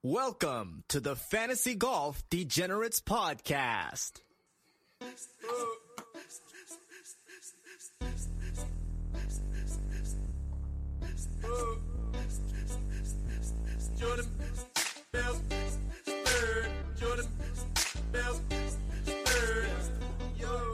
Welcome to the Fantasy Golf Degenerates Podcast. Jordan Bell, third. Jordan Bell, third. Yo.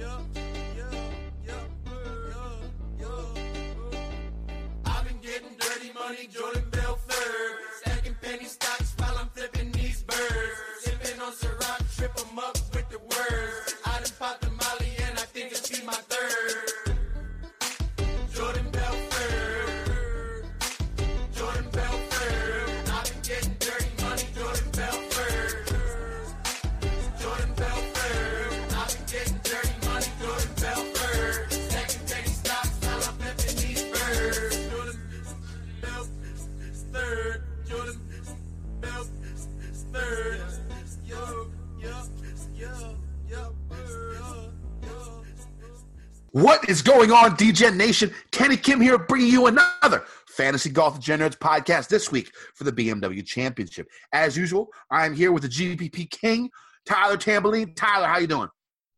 I've been getting dirty money, Jordan Bell, third. Stacking penny stocks while I'm flipping these birds. Sipping on Ciroc, trip 'em up with the words. I done popped the Molly and I think it's be my third. Jordan Bell, third. Jordan Bell, third. I've been getting dirty money, Jordan Bell, third. Jordan Bell, third. I've been getting dirty money, Jordan Bell, third. Stacking penny stocks while I'm flipping these birds. Jordan Bell, third. Jordan Bell, third. What is going on, DGen Nation? Kenny Kim here, bringing you another Fantasy Golf Degenerates podcast this week for the BMW Championship. As usual, I'm here with the GPP King, Tyler Tamboline. Tyler, how you doing?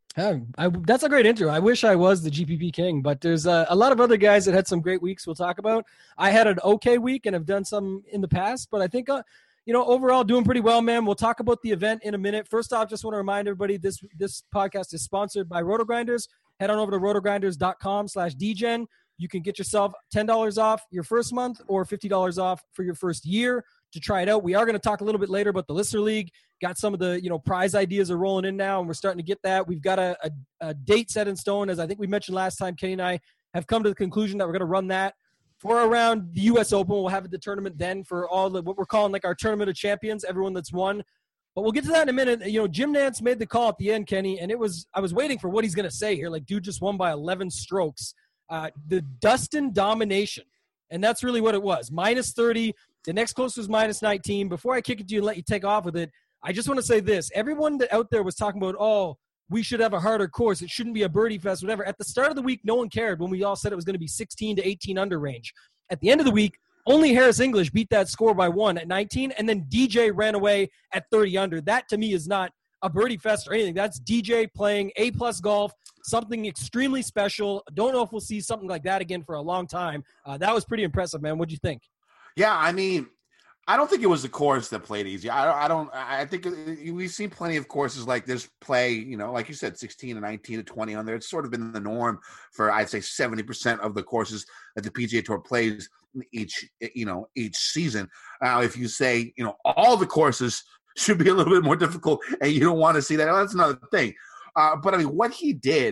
That's a great intro. I wish I was the GPP King, but there's a lot of other guys that had some great weeks we'll talk about. I had an okay week and have done some in the past, but I think overall doing pretty well, man. We'll talk about the event in a minute. First off, just want to remind everybody this podcast is sponsored by RotoGrinders. Head on over to rotogrinders.com/dgen. You can get yourself $10 off your first month or $50 off for your first year to try it out. We are going to talk a little bit later about the Listener League. Got some of the prize ideas are rolling in now, and we're starting to get that. We've got a date set in stone, as I think we mentioned last time. Kenny and I have come to the conclusion that we're going to run that for around the U.S. Open. We'll have the tournament then for all what we're calling like our Tournament of Champions, everyone that's won. But we'll get to that in a minute. Jim Nantz made the call at the end, Kenny, and I was waiting for what he's going to say here. Like, dude just won by 11 strokes. The Dustin domination, and that's really what it was. Minus 30. The next closest was minus 19. Before I kick it to you and let you take off with it, I just want to say this. Everyone that out there was talking about, we should have a harder course. It shouldn't be a birdie fest, whatever. At the start of the week, no one cared when we all said it was going to be 16 to 18 under range. At the end of the week, only Harris English beat that score by 1 at 19, and then DJ ran away at 30 under. That, to me, is not a birdie fest or anything. That's DJ playing A-plus golf, something extremely special. Don't know if we'll see something like that again for a long time. That was pretty impressive, man. What'd you think? Yeah, I mean, I don't think it was the course that played easy. I think we've seen plenty of courses like this play, like you said, 16 to 19 to 20 on there. It's sort of been the norm for, I'd say, 70% of the courses that the PGA Tour plays each season. If you say, all the courses should be a little bit more difficult and you don't want to see that, that's another thing. But I mean, what he did,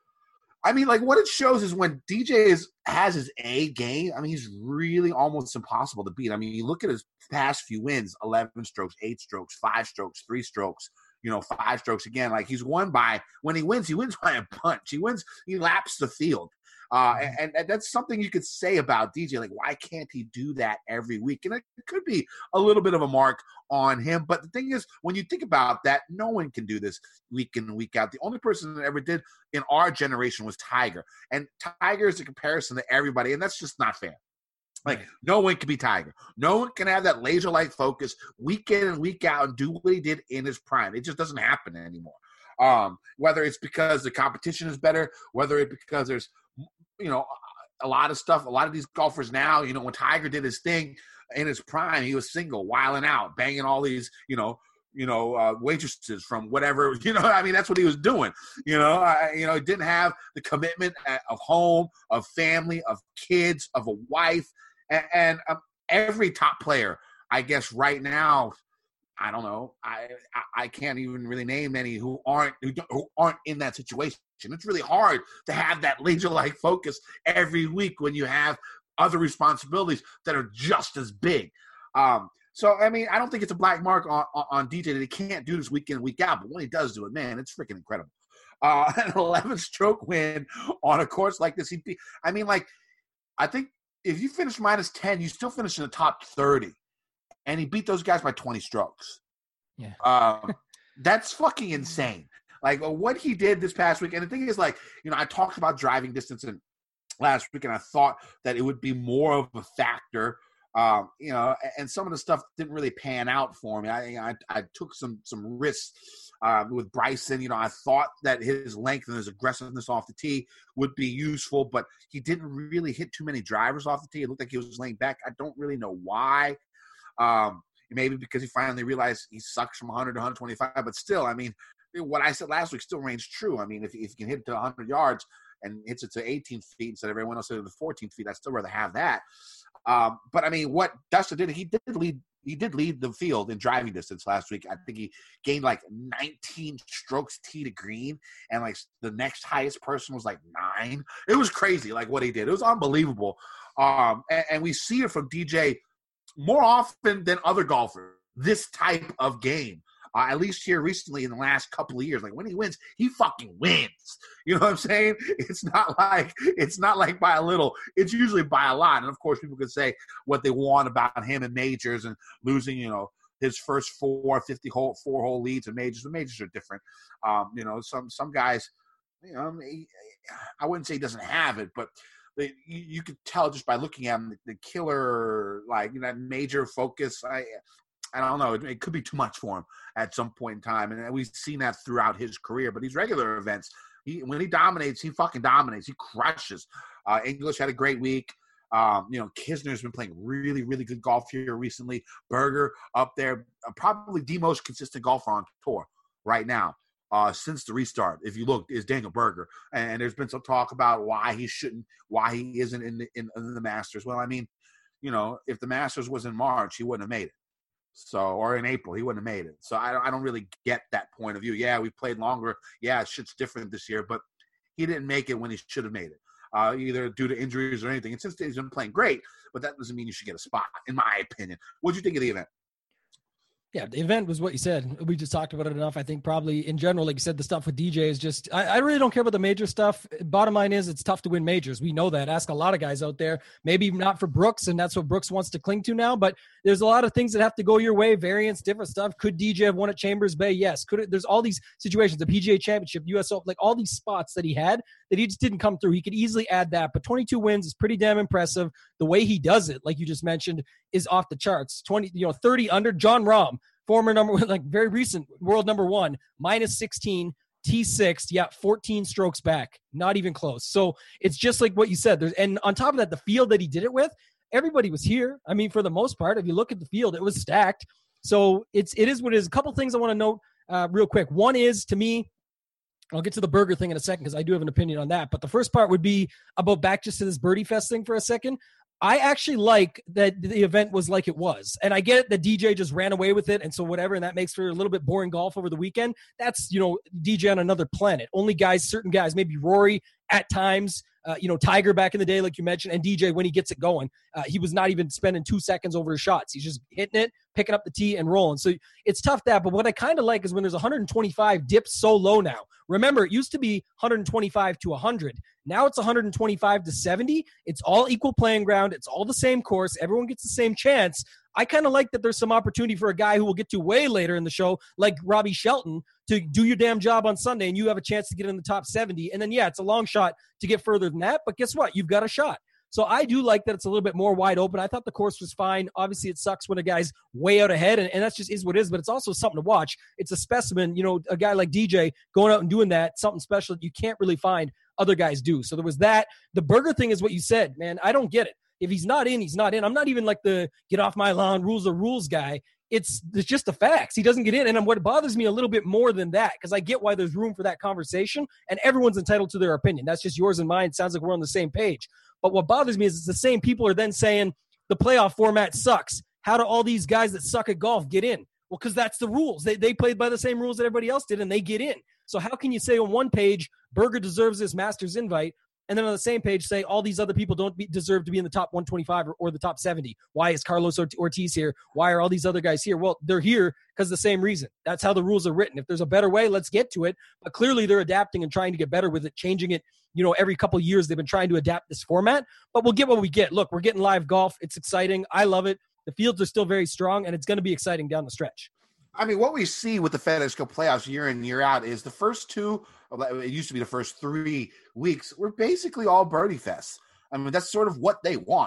what it shows is when DJ has his A game, he's really almost impossible to beat. You look at his past few wins, 11 strokes, 8 strokes, 5 strokes, 3 strokes, 5 strokes again. Like, when he wins by a punch. He laps the field. And that's something you could say about DJ. Like, why can't he do that every week? And it could be a little bit of a mark on him. But the thing is, when you think about that, no one can do this week in and week out. The only person that ever did in our generation was Tiger. And Tiger is a comparison to everybody, and that's just not fair. Like, no one can be Tiger. No one can have that laser-like focus week in and week out and do what he did in his prime. It just doesn't happen anymore. Whether it's because the competition is better, whether it's because there's a lot of stuff. A lot of these golfers now, when Tiger did his thing in his prime, he was single, wilding out, banging all these, waitresses from whatever, that's what he was doing. He didn't have the commitment of home, of family, of kids, of a wife, and every top player, I guess right now, I don't know. I can't even really name any who aren't in that situation. It's really hard to have that laser-like focus every week when you have other responsibilities that are just as big. So, I don't think it's a black mark on DJ that he can't do this week in and week out. But when he does do it, man, it's freaking incredible. An 11-stroke win on a course like this. I think if you finish minus 10, you still finish in the top 30. And he beat those guys by 20 strokes. Yeah. That's fucking insane. Like, what he did this past week. And the thing is, I talked about driving distance last week, and I thought that it would be more of a factor And some of the stuff didn't really pan out for me. I took some risks with Bryson. I thought that his length and his aggressiveness off the tee would be useful, but he didn't really hit too many drivers off the tee. It looked like he was laying back. I don't really know why. Maybe because he finally realized he sucks from 100 to 125, but still, I mean, what I said last week still reigns true. I mean, if you can hit it to 100 yards and hits it to 18 feet instead of everyone else hitting it to 14 feet, I'd still rather have that. But I mean, what Dustin did, he did lead the field in driving distance last week. I think he gained like 19 strokes tee to green, and like the next highest person was like 9. It was crazy, like what he did. It was unbelievable. And we see it from DJ more often than other golfers. This type of game. At least here recently in the last couple of years, like when he wins, he fucking wins. You know what I'm saying? It's not like by a little. It's usually by a lot. And of course, people can say what they want about him in majors and losing, his first 4-hole leads in majors. The majors are different. Some guys, I wouldn't say he doesn't have it, but you could tell just by looking at him, the killer, that major focus. I don't know. It could be too much for him at some point in time. And we've seen that throughout his career. But these regular events, when he dominates, he fucking dominates. He crushes. English had a great week. Kisner's been playing really, really good golf here recently. Berger up there, probably the most consistent golfer on tour right now since the restart. If you look, is Daniel Berger. And there's been some talk about why he isn't in the Masters. Well, I mean, if the Masters was in March, he wouldn't have made it. Or in April, he wouldn't have made it. So I don't really get that point of view. Yeah, we played longer. Yeah, shit's different this year, but he didn't make it when he should have made it, either due to injuries or anything. And since he's been playing great, but that doesn't mean you should get a spot, in my opinion. What did you think of the event? Yeah, the event was what you said. We just talked about it enough. I think probably in general, like you said, the stuff with DJ is just, I really don't care about the major stuff. Bottom line is it's tough to win majors. We know that. Ask a lot of guys out there, maybe not for Brooks, and that's what Brooks wants to cling to now, but there's a lot of things that have to go your way, variants, different stuff. Could DJ have won at Chambers Bay? Yes. There's all these situations, the PGA Championship, US Open, like all these spots that he had that he just didn't come through. He could easily add that, but 22 wins is pretty damn impressive. The way he does it, like you just mentioned, is off the charts. 30 under. Jon Rahm, former very recent world number 1, -16, T6, 14 strokes back, not even close. So it's just like what you said. And on top of that, the field that he did it with, everybody was here. I mean, for the most part, if you look at the field, it was stacked. So it is what it is. A couple things I want to note real quick. One is, to me, I'll get to the Berger thing in a second because I do have an opinion on that. But the first part would be about back just to this Birdie Fest thing for a second. I actually like that the event was like it was. And I get it that DJ just ran away with it and so whatever, and that makes for a little bit boring golf over the weekend. That's, DJ on another planet. Only certain guys, maybe Rory at times, Tiger back in the day, like you mentioned, and DJ when he gets it going. He was not even spending 2 seconds over his shots. He's just hitting it, picking up the tee, and rolling. So it's tough but what I kind of like is when there's 125 dips so low now. Remember, it used to be 125 to 100. Now it's 125 to 70. It's all equal playing ground. It's all the same course. Everyone gets the same chance. I kind of like that there's some opportunity for a guy who we'll get to way later in the show, like Robbie Shelton, to do your damn job on Sunday, and you have a chance to get in the top 70. And then, it's a long shot to get further than that, but guess what? You've got a shot. So I do like that it's a little bit more wide open. I thought the course was fine. Obviously, it sucks when a guy's way out ahead, and that's just is what it is, but it's also something to watch. It's a specimen, a guy like DJ going out and doing that, something special that you can't really find other guys do. So there was that. The Berger thing is what you said, man. I don't get it. If he's not in, he's not in. I'm not even like the get off my lawn, rules are rules guy. It's just the facts. He doesn't get in. And what bothers me a little bit more than that, because I get why there's room for that conversation, and everyone's entitled to their opinion. That's just yours and mine. It sounds like we're on the same page. But what bothers me is it's the same people are then saying the playoff format sucks. How do all these guys that suck at golf get in? Well, because that's the rules. They played by the same rules that everybody else did, and they get in. So how can you say on one page, Berger deserves this Masters invite, and then on the same page say all these other people don't deserve to be in the top 125 or the top 70? Why is Carlos Ortiz here? Why are all these other guys here? Well, they're here because of the same reason. That's how the rules are written. If there's a better way, let's get to it. But clearly they're adapting and trying to get better with it, changing it. Every couple of years they've been trying to adapt this format. But we'll get what we get. Look, we're getting live golf. It's exciting. I love it. The fields are still very strong, and it's going to be exciting down the stretch. I mean, what we see with the FedEx Cup playoffs year in, year out is the first 2, it used to be the first 3 weeks, were basically all birdie fests. I mean, that's sort of what they want.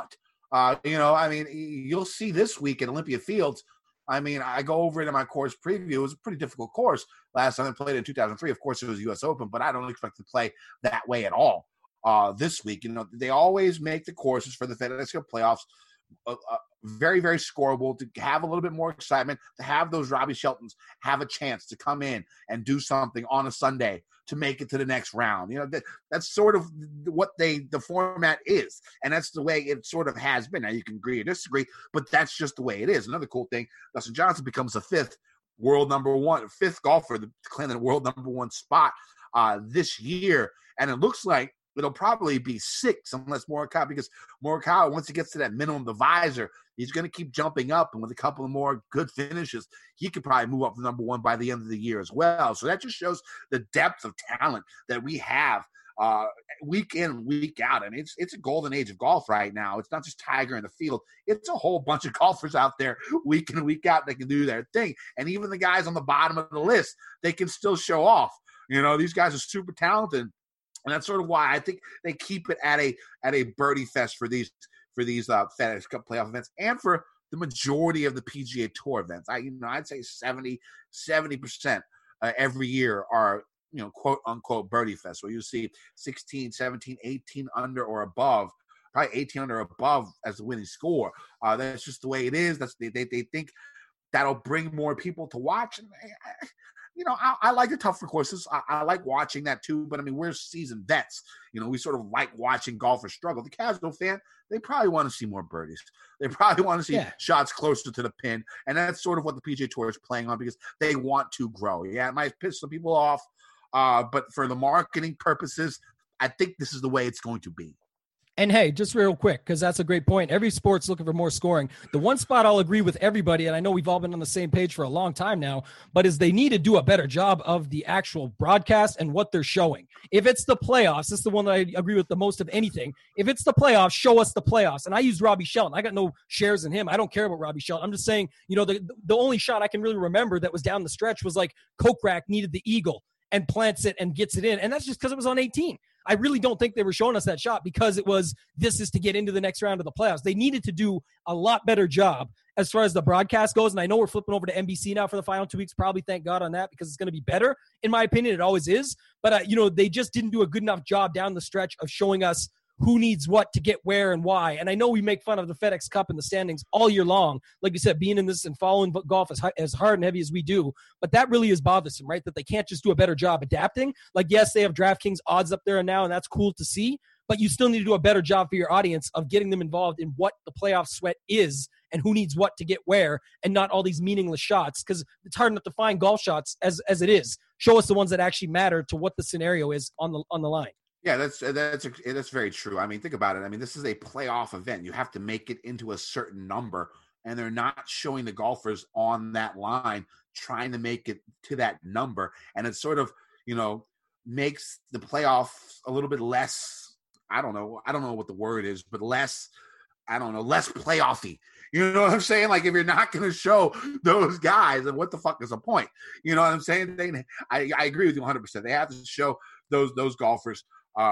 I mean, you'll see this week at Olympia Fields. I mean, I go over it in my course preview. It was a pretty difficult course. Last time I played in 2003, of course, it was U.S. Open, but I don't expect to play that way at all this week. They always make the courses for the FedEx Cup playoffs very, very scoreable, to have a little bit more excitement, to have those Robbie Sheltons have a chance to come in and do something on a Sunday to make it to the next round. That's sort of what the format is, and that's the way it sort of has been. Now, you can agree or disagree, but that's just the way it is. Another cool thing, Dustin Johnson becomes the fifth golfer to claim the world number one spot this year, and it looks like it'll probably be 6 unless Morikawa, because Morikawa, once he gets to that minimum divisor, he's going to keep jumping up, and with a couple of more good finishes, he could probably move up to number one by the end of the year as well. So that just shows the depth of talent that we have week in, week out. And it's a golden age of golf right now. It's not just Tiger in the field. It's a whole bunch of golfers out there week in, week out that can do their thing. And even the guys on the bottom of the list, they can still show off. These guys are super talented. And that's sort of why I think they keep it at a birdie fest for these FedEx Cup playoff events, and for the majority of the PGA Tour events. I'd say 70% every year are quote unquote birdie fest, where you see 16, 17, 18 under or above, probably 18 under or above as the winning score. That's just the way it is. They think that'll bring more people to watch. And I like the tougher courses. I like watching that too, but I mean, we're seasoned vets. We sort of like watching golfers struggle. The casual fan, they probably want to see more birdies. They probably want to see shots closer to the pin. And that's sort of what the PGA Tour is playing on, because they want to grow. Yeah, it might piss some people off, but for the marketing purposes, I think this is the way it's going to be. And hey, just real quick, because that's a great point. Every sport's looking for more scoring. The one spot I'll agree with everybody, and I know we've all been on the same page for a long time now, but is they need to do a better job of the actual broadcast and what they're showing. If it's the playoffs, this is the one that I agree with the most of anything. If it's the playoffs, show us the playoffs. And I used Robbie Shelton. I got no shares in him. I don't care about Robbie Shelton. I'm just saying, the only shot I can really remember that was down the stretch was like Kokrak needed the eagle and plants it and gets it in. And that's just because it was on 18. I really don't think they were showing us that shot because this is to get into the next round of the playoffs. They needed to do a lot better job as far as the broadcast goes. And I know we're flipping over to NBC now for the final 2 weeks. Probably thank God on that, because it's going to be better. In my opinion, it always is. But, they just didn't do a good enough job down the stretch of showing us who needs what to get where and why. And I know we make fun of the FedEx Cup and the standings all year long, like you said, being in this and following golf as hard and heavy as we do. But that really is bothersome, right? That they can't just do a better job adapting. Like, yes, they have DraftKings odds up there and now, and that's cool to see. But you still need to do a better job for your audience of getting them involved in what the playoff sweat is and who needs what to get where, and not all these meaningless shots, because it's hard enough to find golf shots as it is. Show us the ones that actually matter to what the scenario is on the line. Yeah, that's very true. I mean, think about it. I mean, this is a playoff event. You have to make it into a certain number, and they're not showing the golfers on that line trying to make it to that number. And it sort of, makes the playoffs a little bit less, I don't know what the word is, but less playoffy. You know what I'm saying? Like, if you're not going to show those guys, then what the fuck is the point? You know what I'm saying? I agree with you 100%. They have to show those golfers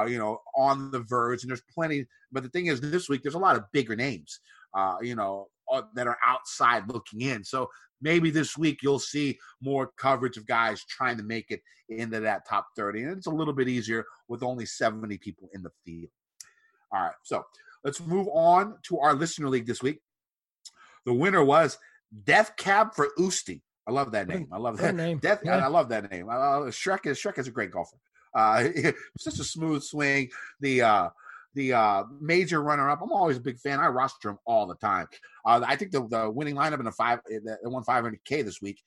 on the verge, and there's plenty. But the thing is, this week there's a lot of bigger names, that are outside looking in. So maybe this week you'll see more coverage of guys trying to make it into that top 30, and it's a little bit easier with only 70 people in the field. All right, so let's move on to our listener league this week. The winner was Death Cab for Usti. I love that name. I love that name. I love that name. Shrek is a great golfer. Such a smooth swing. The major runner-up, I'm always a big fan. I roster him all the time. I think the winning lineup that won $500K this week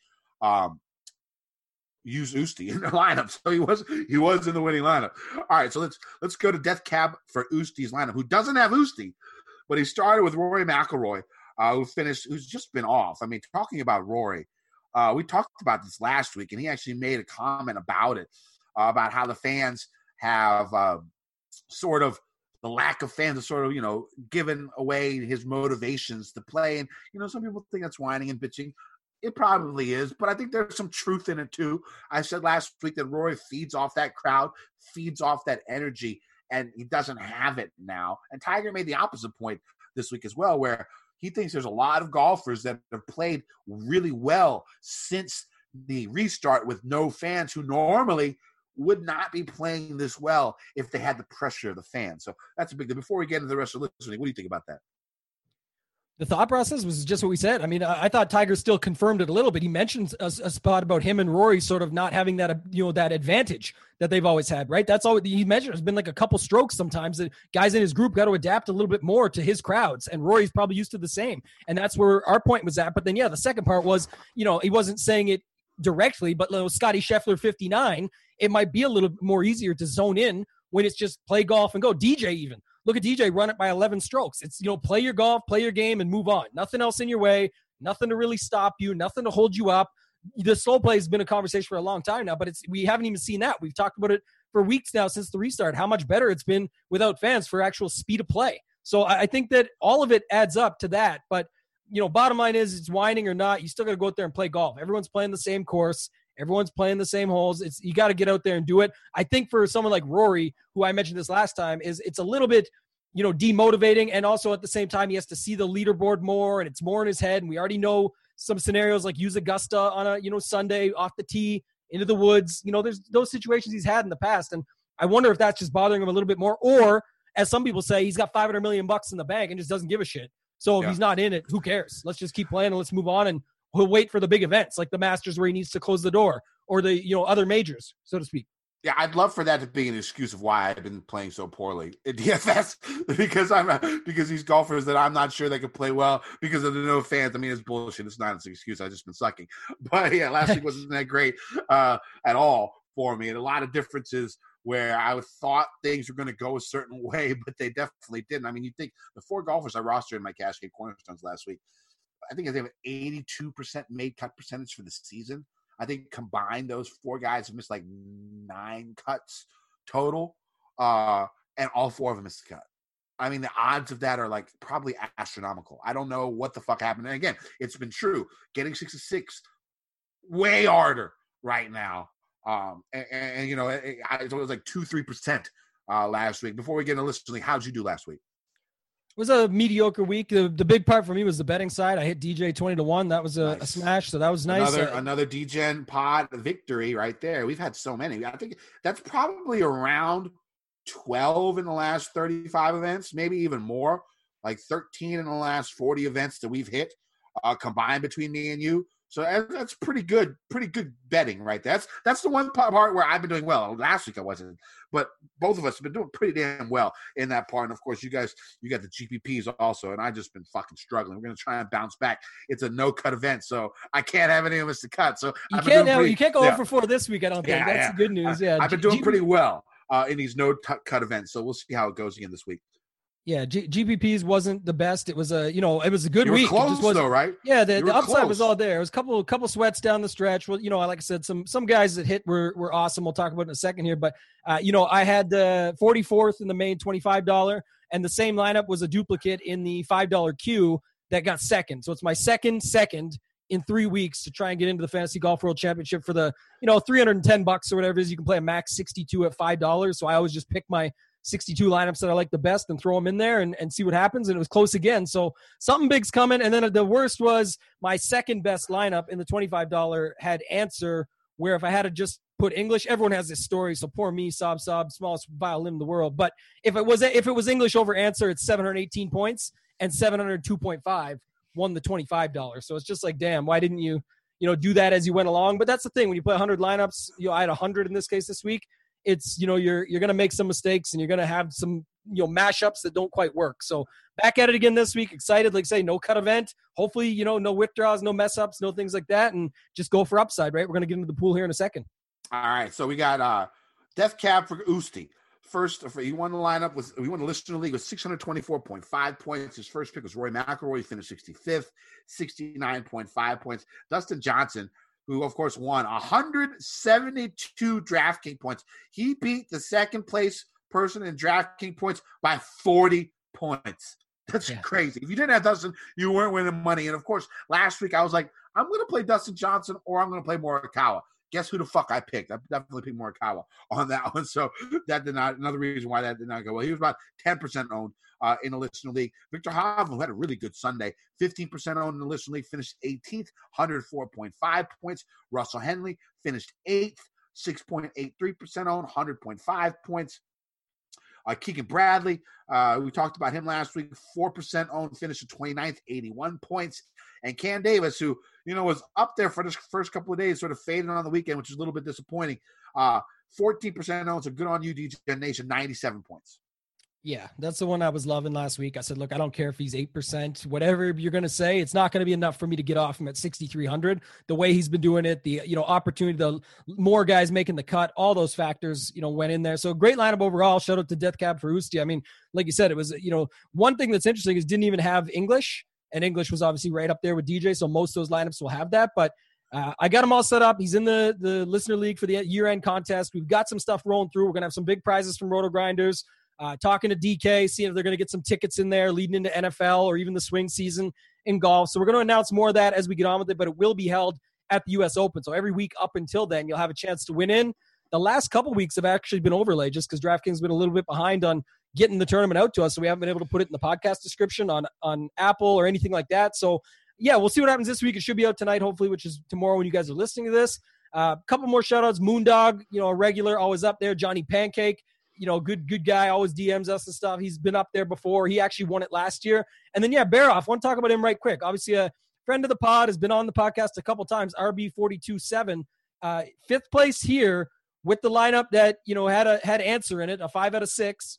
used Usti in the lineup, so he was in the winning lineup. All right, so let's go to Death Cab for Usti's lineup, who doesn't have Usti, but he started with Rory McIlroy, who's just been off. I mean, talking about Rory, we talked about this last week, and he actually made a comment about it. About how the fans have sort of the lack of fans have sort of, given away his motivations to play. And, some people think that's whining and bitching. It probably is, but I think there's some truth in it too. I said last week that Rory feeds off that crowd, feeds off that energy, and he doesn't have it now. And Tiger made the opposite point this week as well, where he thinks there's a lot of golfers that have played really well since the restart with no fans, who normally would not be playing this well if they had the pressure of the fans. So that's a big deal. Before we get into the rest of the listening, what do you think about that? The thought process was just what we said. I mean, I thought Tiger still confirmed it a little bit. He mentioned a spot about him and Rory sort of not having that, that advantage that they've always had, right? That's all he mentioned. It's been like a couple strokes sometimes that guys in his group got to adapt a little bit more to his crowds, and Rory's probably used to the same. And that's where our point was at. But then, the second part was, he wasn't saying it directly, but Scotty Scheffler 59, it might be a little more easier to zone in when it's just play golf and go. DJ even. Look at DJ run it by 11 strokes. It's, play your golf, play your game, and move on. Nothing else in your way, nothing to really stop you, nothing to hold you up. The slow play has been a conversation for a long time now, but we haven't even seen that. We've talked about it for weeks now since the restart, how much better it's been without fans for actual speed of play. So I think that all of it adds up to that. But, bottom line is, it's whining or not, you still got to go out there and play golf. Everyone's playing the same course. Everyone's playing the same holes. You got to get out there and do it. I think for someone like Rory, who I mentioned this last time, it's a little bit, demotivating. And also at the same time, he has to see the leaderboard more, and it's more in his head. And we already know some scenarios like use Augusta on a, Sunday off the tee into the woods. There's those situations he's had in the past. And I wonder if that's just bothering him a little bit more, or as some people say, he's got $500 million in the bank and just doesn't give a shit. So if he's not in it, who cares? Let's just keep playing and let's move on. And he'll wait for the big events like the Masters where he needs to close the door, or the, other majors, so to speak. Yeah, I'd love for that to be an excuse of why I've been playing so poorly at DFS, because these golfers that I'm not sure they could play well because of the no fans. I mean, it's bullshit. It's not an excuse. I've just been sucking. But yeah, last week wasn't that great at all for me. And a lot of differences where I thought things were going to go a certain way, but they definitely didn't. I mean, you think the 4 golfers I rostered in my Cascade Cornerstones last week, I think they have an 82% made cut percentage for the season. I think combined, those 4 guys have missed like 9 cuts total, and all 4 of them missed a cut. I mean, the odds of that are like probably astronomical. I don't know what the fuck happened. And again, it's been true. Getting 66 way harder right now. It was like 2-3% last week. Before we get into listening, how'd you do last week? It was a mediocre week. The big part for me was the betting side. I hit DJ 20-1. That was a smash, so that was nice. Another DGen pod victory right there. We've had so many. I think that's probably around 12 in the last 35 events, maybe even more, like 13 in the last 40 events that we've hit combined between me and you. So that's pretty good betting right there. That's the one part where I've been doing well. Last week I wasn't, but both of us have been doing pretty damn well in that part. And of course, you got the GPPs also, and I've just been fucking struggling. We're gonna try and bounce back. It's a no cut event, so I can't have any of us to cut. So you can't go 0 for 4 this week. I don't think that's the good news. I've been doing pretty well in these no cut events, so we'll see how it goes again this week. Yeah, GPPs wasn't the best. It was a good you week. Were close, it just though, right? Yeah, the upside was all there. It was a couple sweats down the stretch. Well, like I said, some guys that hit were awesome. We'll talk about it in a second here. But I had the 44th in the main $25, and the same lineup was a duplicate in the $5 queue that got second. So it's my second in 3 weeks to try and get into the Fantasy Golf World Championship for the $310 or whatever it is. You can play a max 62 at $5. So I always just pick my 62 lineups that I like the best and throw them in there and see what happens. And it was close again. So something big's coming. And then the worst was my second best lineup in the $25 had Answer, where if I had to just put English, everyone has this story. So poor me, sob, smallest violin in the world. But if it was English over Answer, it's 718 points, and 702.5 won the $25. So it's just like, damn, why didn't you, do that as you went along? But that's the thing. When you play 100 lineups, I had 100 in this case this week. It's, you're going to make some mistakes, and you're going to have some, mashups that don't quite work. So back at it again this week. Excited, like say, no cut event. Hopefully, no withdrawals, no mess ups, no things like that, and just go for upside, right? We're going to get into the pool here in a second. All right. So we got Death Cab for Usti. First, he won the lineup he won the listener league with 624.5 points. His first pick was Rory McIlroy. He finished 65th, 69.5 points. Dustin Johnson, who, of course, won 172 DraftKings points. He beat the second place person in DraftKings points by 40 points. That's crazy. If you didn't have Dustin, you weren't winning money. And, of course, last week I was like, I'm going to play Dustin Johnson or I'm going to play Morikawa. guess who the fuck I picked? I definitely picked Morikawa on that one. So that did not, another reason why that did not go well. He was about 10% owned in the listener league. Victor Hovland, who had a really good Sunday, 15% owned in the listener league, finished 18th, 104.5 points. Russell Henley finished 8th, 6.83% owned, 100.5 points. Keegan Bradley, we talked about him last week, 4% owned, finished at 29th, 81 points. And Cam Davis, who, was up there for the first couple of days, sort of faded on the weekend, which is a little bit disappointing. 14% owned, so good on you, DJ Nation, 97 points. Yeah, that's the one I was loving last week. I said, look, I don't care if he's 8%, whatever you're going to say, it's not going to be enough for me to get off him at 6,300. The way he's been doing it, the, opportunity, the more guys making the cut, all those factors, went in there. So great lineup overall. Shout out to Death Cab for Usti. I mean, like you said, it was, one thing that's interesting is didn't even have English, and English was obviously right up there with DJ. So most of those lineups will have that, but I got him all set up. He's in the listener league for the year-end contest. We've got some stuff rolling through. We're going to have some big prizes from Roto Grinders. Talking to DK, seeing if they're going to get some tickets in there leading into NFL or even the swing season in golf. So we're going to announce more of that as we get on with it, but it will be held at the U.S. Open. So every week up until then, you'll have a chance to win in. The last couple weeks have actually been overlaid just because DraftKings has been a little bit behind on getting the tournament out to us, so we haven't been able to put it in the podcast description on Apple or anything like that. So, yeah, we'll see what happens this week. It should be out tonight, hopefully, which is tomorrow when you guys are listening to this. A couple more shout-outs. Moondog, a regular, always up there. Johnny Pancake, good guy, always DMs us and stuff. He's been up there before. He actually won it last year. And then, Baroff, want to talk about him right quick. Obviously, a friend of the pod, has been on the podcast a couple times, RB427. Fifth place here with the lineup that, had answer in it, a 5 out of 6.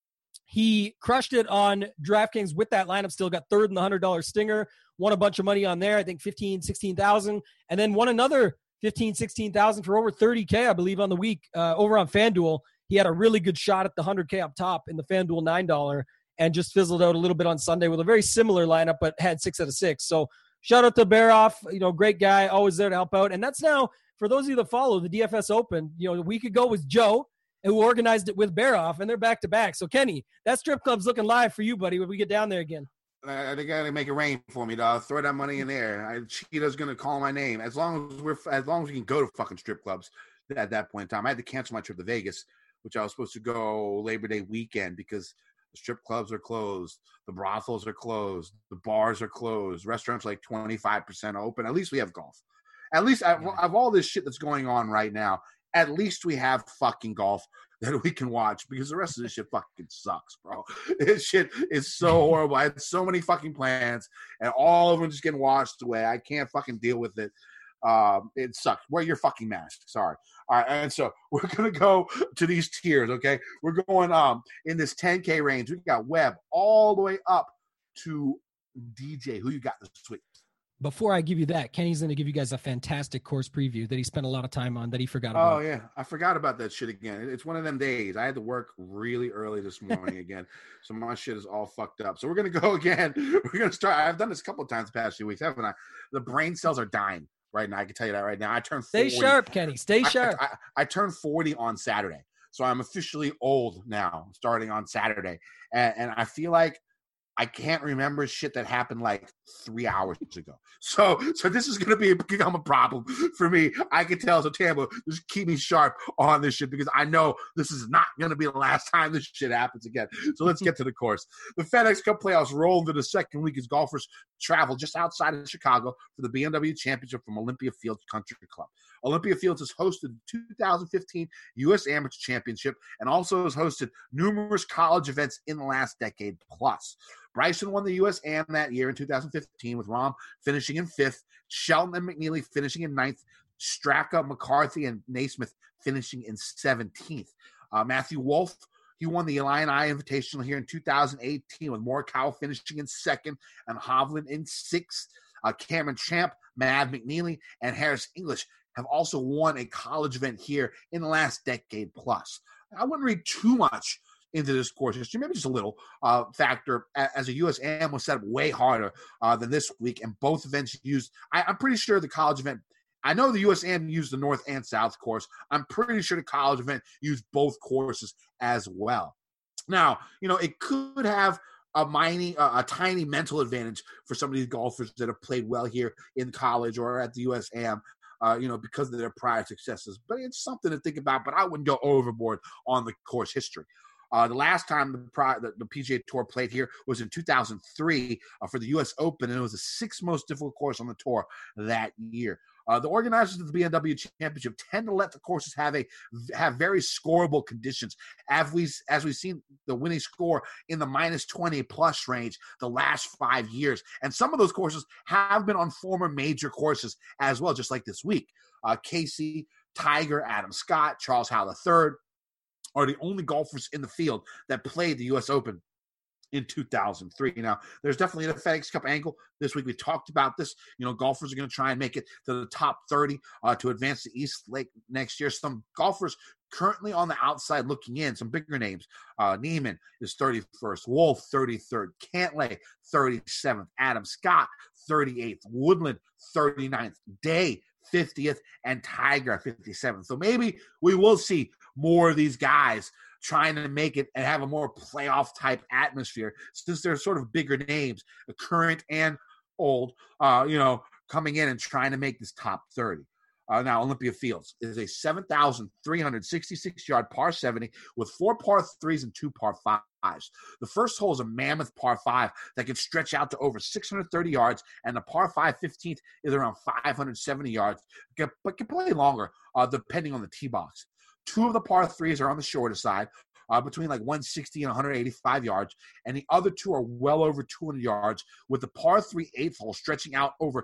He crushed it on DraftKings with that lineup, still got third in the $100 stinger, won a bunch of money on there, I think 15, 16,000, and then won another 15, 16,000 for over 30K, I believe, on the week over on FanDuel. He had a really good shot at the 100K up top in the FanDuel $9 and just fizzled out a little bit on Sunday with a very similar lineup, but had 6 out of 6. So shout out to Baroff, great guy, always there to help out. And that's now, for those of you that follow the DFS Open, a week ago was Joe, who organized it with Baroff, and they're back-to-back. So, Kenny, that strip club's looking live for you, buddy, when we get down there again. They got to make it rain for me, dog. Throw that money in there. Cheetah's going to call my name. As long as we can go to fucking strip clubs at that point in time. I had to cancel my trip to Vegas, which I was supposed to go Labor Day weekend because the strip clubs are closed. The brothels are closed. The bars are closed. Restaurants are like 25% open. At least we have golf. At least of all this shit that's going on right now, at least we have fucking golf that we can watch because the rest of this shit fucking sucks, bro. This shit is so horrible. I had so many fucking plans and all of them just getting washed away. I can't fucking deal with it. It sucks. Wear your fucking mask. Sorry. All right. And so we're going to go to these tiers. Okay. We're going, in this 10K range. We got Webb all the way up to DJ. Who you got this week? Before I give you that, Kenny's going to give you guys a fantastic course preview that he spent a lot of time on that he forgot about. Oh, yeah. I forgot about that shit again. It's one of them days. I had to work really early this morning again. So my shit is all fucked up. So we're going to go again. We're going to start. I've done this a couple of times the past few weeks, haven't I? The brain cells are dying right now. I can tell you that right now. I turned 40. Stay sharp, Kenny. Stay sharp. I turned 40 on Saturday. So I'm officially old now, starting on Saturday. And I feel like I can't remember shit that happened like 3 hours ago. So this is going to become a problem for me. I can tell. So Tambo, just keep me sharp on this shit because I know this is not going to be the last time this shit happens again. So let's get to the course. The FedEx Cup playoffs roll into the second week as golfers travel just outside of Chicago for the BMW Championship from Olympia Fields Country Club. Olympia Fields has hosted the 2015 U.S. Amateur Championship and also has hosted numerous college events in the last decade plus. Bryson won the U.S. Am that year in 2015 with Rahm finishing in 5th, Shelton and McNeely finishing in 9th, Straka, McCarthy, and Naismith finishing in 17th. Matthew Wolff, he won the Illini Invitational here in 2018 with Morikawa finishing in 2nd and Hovland in 6th. Cameron Champ, Mav McNeely, and Harris English have also won a college event here in the last decade plus. I wouldn't read too much into this course history, maybe just a little factor, as a U.S. Am was set up way harder than this week, and both events used, I'm pretty sure the college event, I know the U.S. Am used the North and South course. I'm pretty sure the college event used both courses as well. Now, it could have a tiny mental advantage for some of these golfers that have played well here in college or at the U.S. Am. because of their prior successes. But it's something to think about, but I wouldn't go overboard on the course history. The last time the PGA Tour played here was in 2003 for the U.S. Open, and it was the sixth most difficult course on the tour that year. The organizers of the BMW Championship tend to let the courses have very scoreable conditions, as we've seen the winning score in the minus 20 plus range the last 5 years. And some of those courses have been on former major courses as well, just like this week. Casey, Tiger, Adam Scott, Charles Howell III are the only golfers in the field that played the U.S. Open in 2003. Now, there's definitely a FedEx Cup angle. This week we talked about this. Golfers are going to try and make it to the top 30 to advance to East Lake next year. Some golfers currently on the outside looking in, some bigger names. Neiman is 31st, Wolf 33rd, Cantlay 37th, Adam Scott 38th, Woodland 39th, Day 50th, and Tiger 57th. So maybe we will see more of these guys trying to make it and have a more playoff type atmosphere, since they're sort of bigger names, current and old, coming in and trying to make this top 30. Now, Olympia Fields is a 7,366-yard par 70 with 4 par 3s and 2 par 5s. The first hole is a mammoth par 5 that can stretch out to over 630 yards, and the par 5 15th is around 570 yards, but can play longer depending on the tee box. 2 of the par 3s are on the shorter side, between like 160 and 185 yards, and the other 2 are well over 200 yards, with the par 3 8th hole stretching out over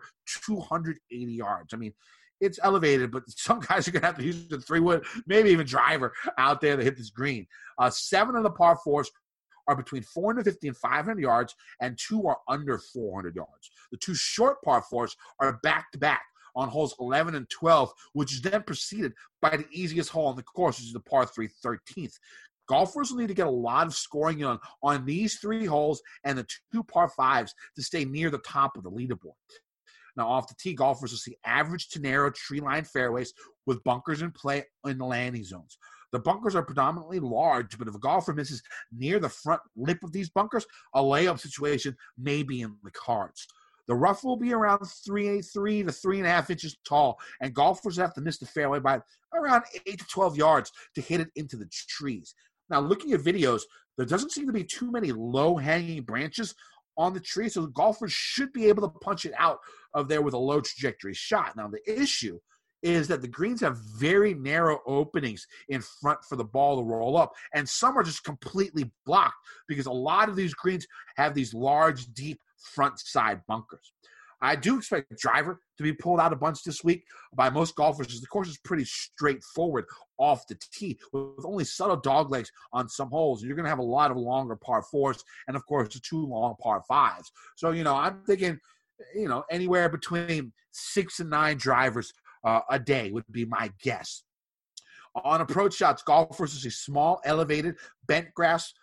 280 yards. I mean, it's elevated, but some guys are going to have to use the 3-wood, maybe even driver out there to hit this green. 7 of the par 4s are between 450 and 500 yards, and 2 are under 400 yards. The 2 short par 4s are back-to-back on holes 11 and 12, which is then preceded by the easiest hole on the course, which is the par 3 13th. Golfers will need to get a lot of scoring on these 3 holes and the 2 par 5s to stay near the top of the leaderboard. Now, off the tee, golfers will see average to narrow tree-lined fairways with bunkers in play in the landing zones. The bunkers are predominantly large, but if a golfer misses near the front lip of these bunkers, a layup situation may be in the cards. The rough will be around 3 to 3.5 inches tall, and golfers have to miss the fairway by around 8 to 12 yards to hit it into the trees. Now, looking at videos, there doesn't seem to be too many low-hanging branches on the tree, so the golfers should be able to punch it out of there with a low trajectory shot. Now, the issue is that the greens have very narrow openings in front for the ball to roll up, and some are just completely blocked because a lot of these greens have these large, deep front side bunkers. I do expect the driver to be pulled out a bunch this week by most golfers, because the course is pretty straightforward off the tee with only subtle dog legs on some holes. You're going to have a lot of longer par 4s and, of course, the 2 long par 5s. So, I'm thinking, anywhere between 6 and 9 drivers a day would be my guess. On approach shots, golfers will see small, elevated, bent grass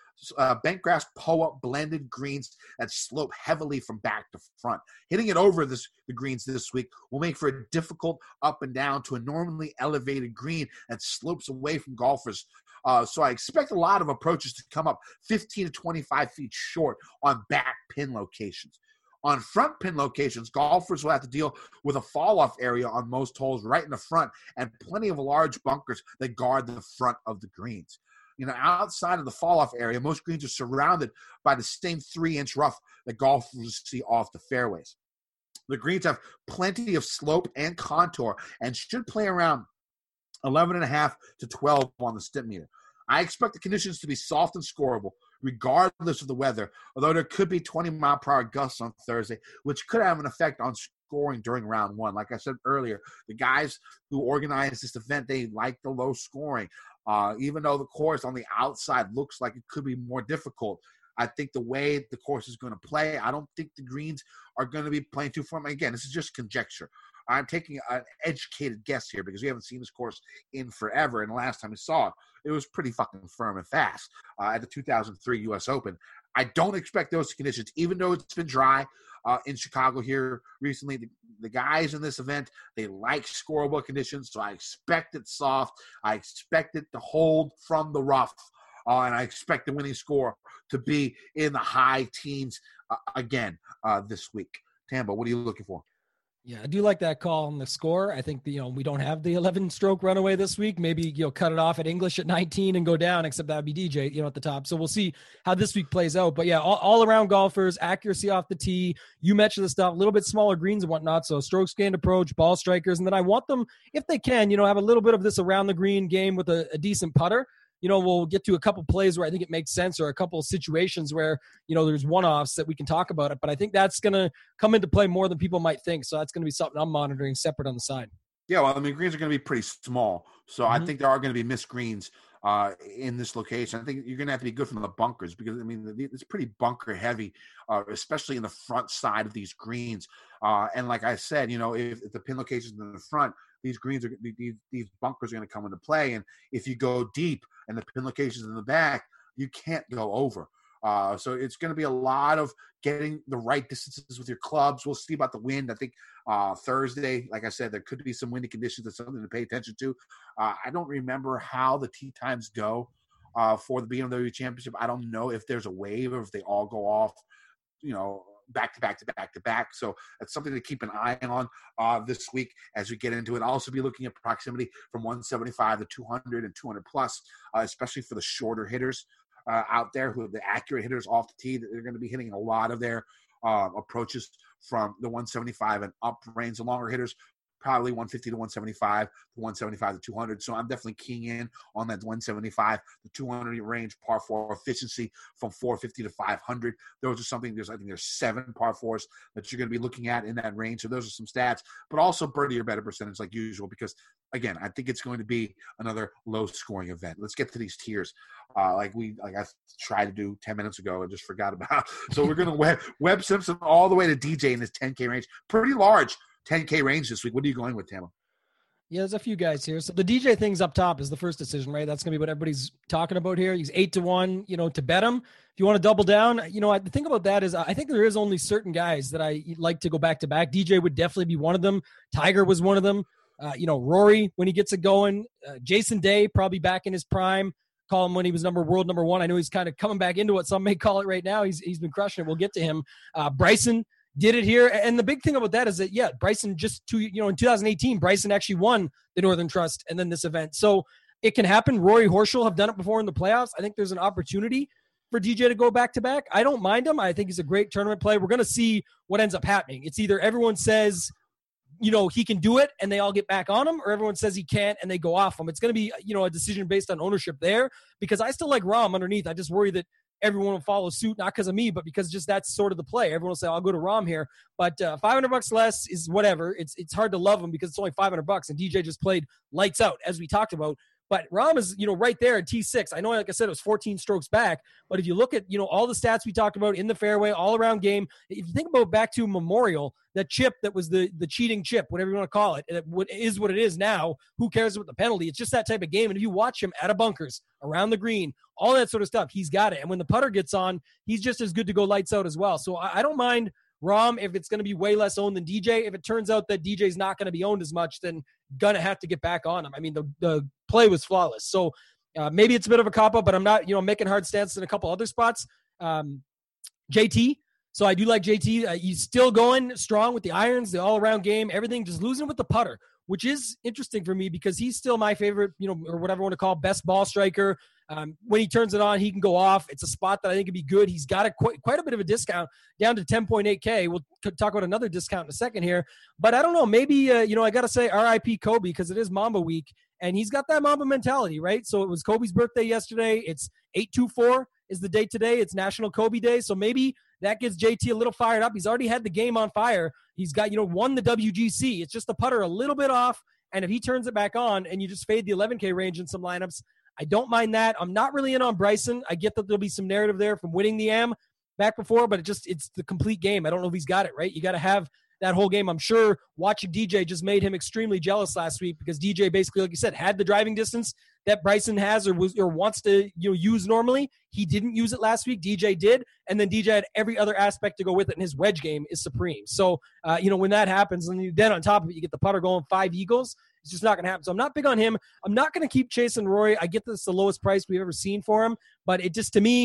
POA blended greens that slope heavily from back to front. Hitting it over the greens this week will make for a difficult up and down to a normally elevated green that slopes away from golfers. So I expect a lot of approaches to come up 15 to 25 feet short on back pin locations. On front pin locations, golfers will have to deal with a fall-off area on most holes right in the front, and plenty of large bunkers that guard the front of the greens. Outside of the fall-off area, most greens are surrounded by the same 3-inch rough that golfers see off the fairways. The greens have plenty of slope and contour and should play around 11.5 to 12 on the Stimpmeter. I expect the conditions to be soft and scoreable, regardless of the weather, although there could be 20-mile-per-hour gusts on Thursday, which could have an effect on scoring during round 1. Like I said earlier, the guys who organized this event, they like the low scoring. Even though the course on the outside looks like it could be more difficult, I think the way the course is going to play, I don't think the greens are going to be playing too firm. Again, this is just conjecture. I'm taking an educated guess here because we haven't seen this course in forever, and the last time we saw it, it was pretty fucking firm and fast at the 2003 U.S. Open. I don't expect those conditions, even though it's been dry in Chicago here recently. The guys in this event, they like scoreable conditions, so I expect it soft. I expect it to hold from the rough, and I expect the winning score to be in the high teens again this week. Tambo, what are you looking for? Yeah, I do like that call on the score. I think we don't have the 11-stroke runaway this week. Maybe cut it off at English at 19 and go down, except that would be DJ at the top. So we'll see how this week plays out. But yeah, all around golfers, accuracy off the tee. You mentioned the stuff, a little bit smaller greens and whatnot. So strokes gained approach, ball strikers, and then I want them, if they can, have a little bit of this around the green game with a decent putter. We'll get to a couple plays where I think it makes sense, or a couple of situations where, there's one-offs that we can talk about it. But I think that's going to come into play more than people might think. So that's going to be something I'm monitoring separate on the side. Yeah, well, greens are going to be pretty small. So I think there are going to be missed greens in this location. I think you're going to have to be good from the bunkers because, it's pretty bunker heavy, especially in the front side of these greens. And like I said, if the pin location's in the front, these greens these bunkers are going to come into play. And if you go deep and the pin location's in the back, you can't go over. So it's going to be a lot of getting the right distances with your clubs. We'll see about the wind. I think Thursday, like I said, there could be some windy conditions. That's something to pay attention to. I don't remember how the tee times go for the BMW Championship. I don't know if there's a wave or if they all go off, back to back to back to back. So that's something to keep an eye on this week as we get into it. I'll also be looking at proximity from 175 to 200 and 200 plus, especially for the shorter hitters out there who are the accurate hitters off the tee. They're going to be hitting a lot of their approaches from the 175 and up range. The longer hitters, probably 150 to 175, 175 to 200. So I'm definitely keying in on that 175 to 200 range par 4 efficiency from 450 to 500. Those are something. I think there's 7 par 4s that you're going to be looking at in that range. So those are some stats, but also birdie or better percentage like usual, because again, I think it's going to be another low scoring event. Let's get to these tiers. Like I tried to do 10 minutes ago and just forgot about. So we're going to Webb Simpson all the way to DJ in this 10K range. Pretty large 10K range this week. What are you going with, Tama? Yeah, there's a few guys here. So the DJ thing's up top is the first decision, right? That's going to be what everybody's talking about here. He's 8-1, to bet him. If you want to double down, the thing about that is I think there is only certain guys that I like to go back-to-back. DJ would definitely be one of them. Tiger was one of them. Rory, when he gets it going. Jason Day, probably back in his prime. Call him when he was world number one. I know he's kind of coming back into what some may call it right now. He's been crushing it. We'll get to him. Bryson did it here. And the big thing about that is that, yeah, Bryson in 2018, Bryson actually won the Northern Trust and then this event. So it can happen. Rory Horschel have done it before in the playoffs. I think there's an opportunity for DJ to go back-to-back. I don't mind him. I think he's a great tournament play. We're going to see what ends up happening. It's either everyone says, he can do it and they all get back on him, or everyone says he can't and they go off him. It's going to be, a decision based on ownership there, because I still like Rahm underneath. I just worry that everyone will follow suit, not because of me, but because just that's sort of the play. Everyone will say, I'll go to Rahm here. But $500 less is whatever. It's hard to love him because it's only $500 and DJ just played lights out, as we talked about. But Rahm is, right there at T6. I know, like I said, it was 14 strokes back. But if you look at, all the stats we talked about in the fairway, all around game, if you think about back to Memorial, that chip that was the cheating chip, whatever you want to call it, it is what it is now. Who cares about the penalty? It's just that type of game. And if you watch him at a bunkers, around the green, all that sort of stuff, he's got it. And when the putter gets on, he's just as good to go lights out as well. So I don't mind Rahm if it's going to be way less owned than DJ. If it turns out that DJ's not going to be owned as much, then going to have to get back on him. The play was flawless. So maybe it's a bit of a cop-up, but I'm not, making hard stances in a couple other spots. JT. So I do like JT. He's still going strong with the irons, the all-around game, everything, just losing with the putter, which is interesting for me because he's still my favorite, or whatever you want to call it, best ball striker. When he turns it on, he can go off. It's a spot that I think would be good. He's got quite a bit of a discount down to 10.8K. We'll talk about another discount in a second here. But I don't know. Maybe, I got to say RIP Kobe because it is Mamba week. And he's got that Mamba mentality, right? So it was Kobe's birthday yesterday. It's 8/24 is the date today. It's National Kobe Day. So maybe that gets JT a little fired up. He's already had the game on fire. He's got, won the WGC. It's just the putter a little bit off. And if he turns it back on and you just fade the 11K range in some lineups, I don't mind that. I'm not really in on Bryson. I get that there'll be some narrative there from winning the AM back before, but it's the complete game. I don't know if he's got it, right? You got to have that whole game. I'm sure watching DJ just made him extremely jealous last week because DJ basically, like you said, had the driving distance that Bryson has or wants to use normally. He didn't use it last week. DJ did, and then DJ had every other aspect to go with it, and his wedge game is supreme. So, when that happens, and then on top of it, you get the putter going 5 eagles. It's just not going to happen. So I'm not big on him. I'm not going to keep chasing Rory. I get this the lowest price we've ever seen for him, but it just, to me,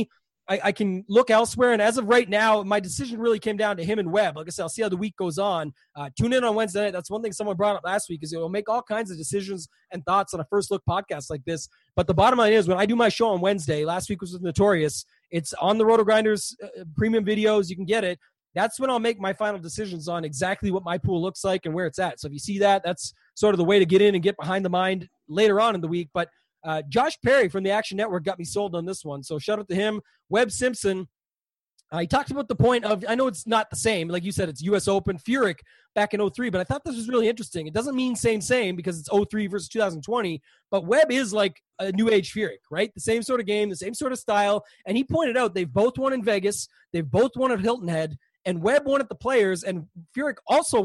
I can look elsewhere. And as of right now, my decision really came down to him and Webb. Like I said, I'll see how the week goes on. Tune in on Wednesday night. That's one thing someone brought up last week is it'll make all kinds of decisions and thoughts on a first look podcast like this. But the bottom line is when I do my show on Wednesday, last week was with Notorious. It's on the Roto Grinders premium videos. You can get it. That's when I'll make my final decisions on exactly what my pool looks like and where it's at. So if you see that, that's sort of the way to get in and get behind the mind later on in the week. But Josh Perry from the Action Network got me sold on this one. So shout out to him. Webb Simpson, he talked about the point of, I know it's not the same. Like you said, it's U.S. Open, Furyk back in 03, but I thought this was really interesting. It doesn't mean same because it's 03 versus 2020, but Webb is like a new age Furyk, right? The same sort of game, the same sort of style. And he pointed out they've both won in Vegas. They've both won at Hilton Head. And Webb won at the Players, and Furyk also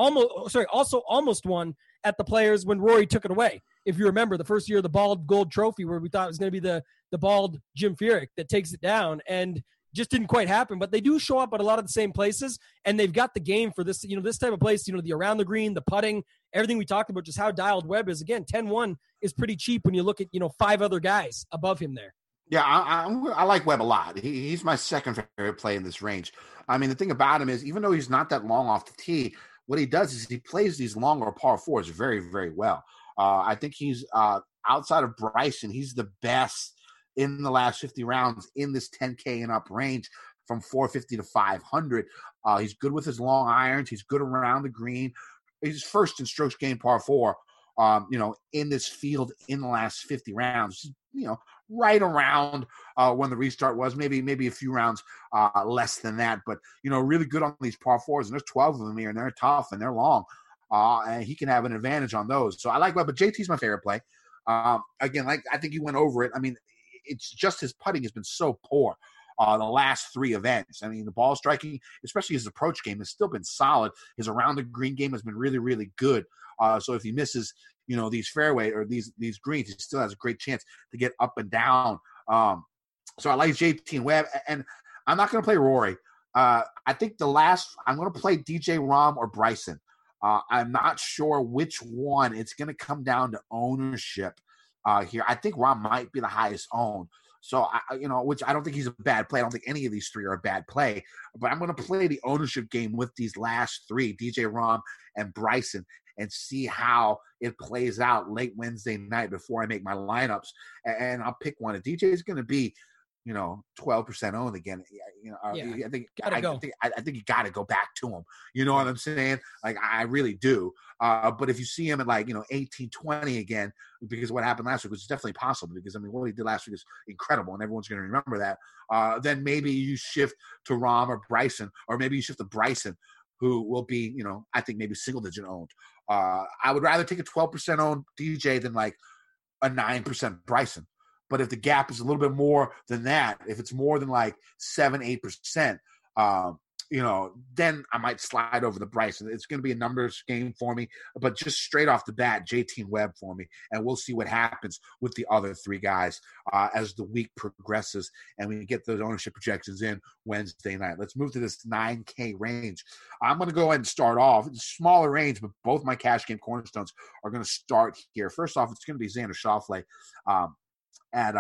almost won at the Players when Rory took it away. If you remember, the first year of the bald gold trophy where we thought it was going to be the bald Jim Furyk that takes it down, and just didn't quite happen. But they do show up at a lot of the same places, and they've got the game for this, this type of place, the around the green, the putting, everything we talked about, just how dialed Webb is. Again, 10-1 is pretty cheap when you look at, 5 other guys above him there. Yeah, I like Webb a lot. He's my second favorite play in this range. I mean, the thing about him is, even though he's not that long off the tee, what he does is he plays these longer par fours very, very well. I think he's outside of Bryson, he's the best in the last 50 rounds in this 10K and up range from 450 to 500. He's good with his long irons. He's good around the green. He's first in strokes gained par four, in this field in the last 50 rounds, right around when the restart was, maybe a few rounds less than that, but, really good on these par fours. And there's 12 of them here, and they're tough and they're long. And he can have an advantage on those. So I like Webb, but JT's my favorite play. Again, I think you went over it. I mean, it's just his putting has been so poor the last 3 events. I mean, the ball striking, especially his approach game, has still been solid. His around the green game has been really, really good. So if he misses, these fairway or these greens, he still has a great chance to get up and down. So I like JT and Webb, and I'm not going to play Rory. I think I'm going to play DJ Rahm or Bryson. I'm not sure which one. It's going to come down to ownership here. I think Rahm might be the highest owned. So, which I don't think he's a bad play. I don't think any of these 3 are a bad play. But I'm going to play the ownership game with these last 3, DJ Rahm and Bryson, and see how it plays out late Wednesday night before I make my lineups. And I'll pick one. If DJ is going to be, 12% owned again, I think you got to go back to him. You know what I'm saying? Like, I really do. But if you see him at 18, 20 again, because what happened last week, which is definitely possible, because what he did last week is incredible and everyone's going to remember that. Then maybe you shift to Rahm or Bryson, or maybe you shift to Bryson, who will be, I think maybe single digit owned. I would rather take a 12% owned DJ than a 9% Bryson. But if the gap is a little bit more than that, if it's more than 7-8%, then I might slide over the Bryson. It's going to be a numbers game for me, but just straight off the bat, JT and Webb for me, and we'll see what happens with the other 3 guys as the week progresses and we get those ownership projections in Wednesday night. Let's move to this 9K range. I'm going to go ahead and start off. It's a smaller range, but both my cash game cornerstones are going to start here. First off, it's going to be Xander Schauffele at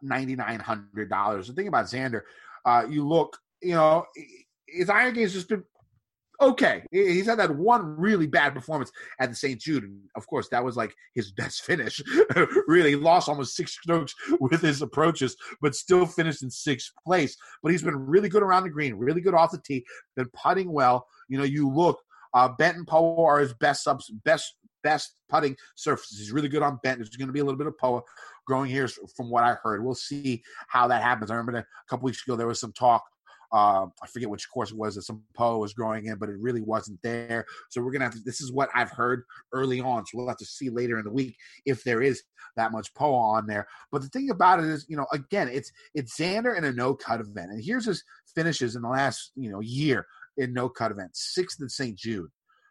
$9,900. The thing about Xander, you look, his iron game has just been okay. He's had that one really bad performance at the St. Jude. And of course, that was his best finish. Really, he lost almost 6 strokes with his approaches, but still finished in 6th place. But he's been really good around the green, really good off the tee, been putting well. You look, Bent and Poa are his best putting surfaces. He's really good on Bent. There's going to be a little bit of Poa growing here from what I heard. We'll see how that happens. I remember a couple weeks ago there was some talk. I forget which course it was that some Poa was growing in, but it really wasn't there. So we're going to have to – this is what I've heard early on. So we'll have to see later in the week if there is that much Poa on there. But the thing about it is, again, it's Xander in a no-cut event. And here's his finishes in the last, year in no-cut events. 6th in St. Jude.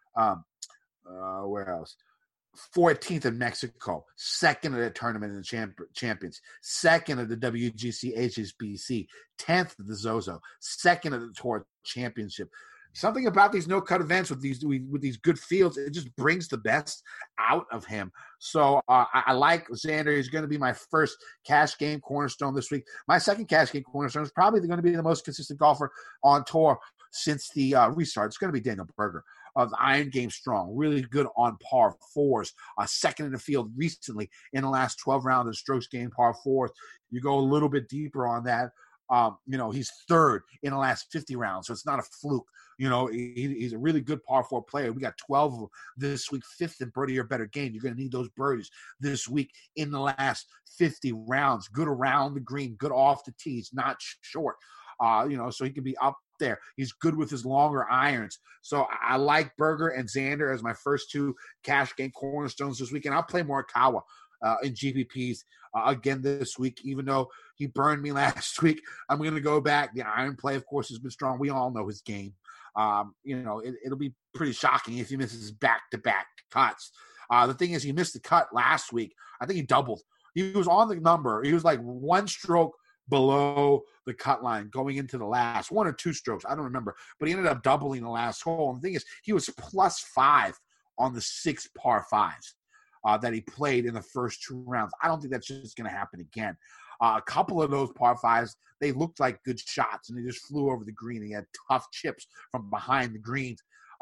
Where else? 14th in Mexico, 2nd at the Tournament of the Champions, 2nd at the WGC HSBC, 10th at the Zozo, 2nd at the Tour Championship. something about these no-cut events with these good fields, it just brings the best out of him. So I like Xander. He's going to be my first cash game cornerstone this week. My second cash game cornerstone is probably going to be the most consistent golfer on tour since the restart. It's going to be Daniel Berger. The iron game strong, really good on par fours, second in the field recently in the last 12 rounds of strokes gained par fours. You go a little bit deeper on that. He's third in the last 50 rounds, so it's not a fluke. He's a really good par four player. We got 12 of them this week, fifth in birdie or better game. You're going to need those birdies this week in the last 50 rounds. Good around the green, good off the tees, not short. So he can be up there. He's good with his longer irons. So I like Berger and Xander as my first two cash game cornerstones this week. And I'll play Morikawa in GPPs again this week, even though he burned me last week. I'm going to go back. The iron play, of course, has been strong. We all know his game. It'll be pretty shocking if he misses back-to-back cuts. The thing is, he missed the cut last week. I think he doubled. He was on the number. He was like one stroke below the cut line going into the last, one or two strokes. I don't remember. But he ended up doubling the last hole. And the thing is, he was +5 on the 6 par 5s that he played in the first 2 rounds. I don't think that's just going to happen again. A couple of those par 5s, they looked like good shots, and they just flew over the green. He had tough chips from behind the greens.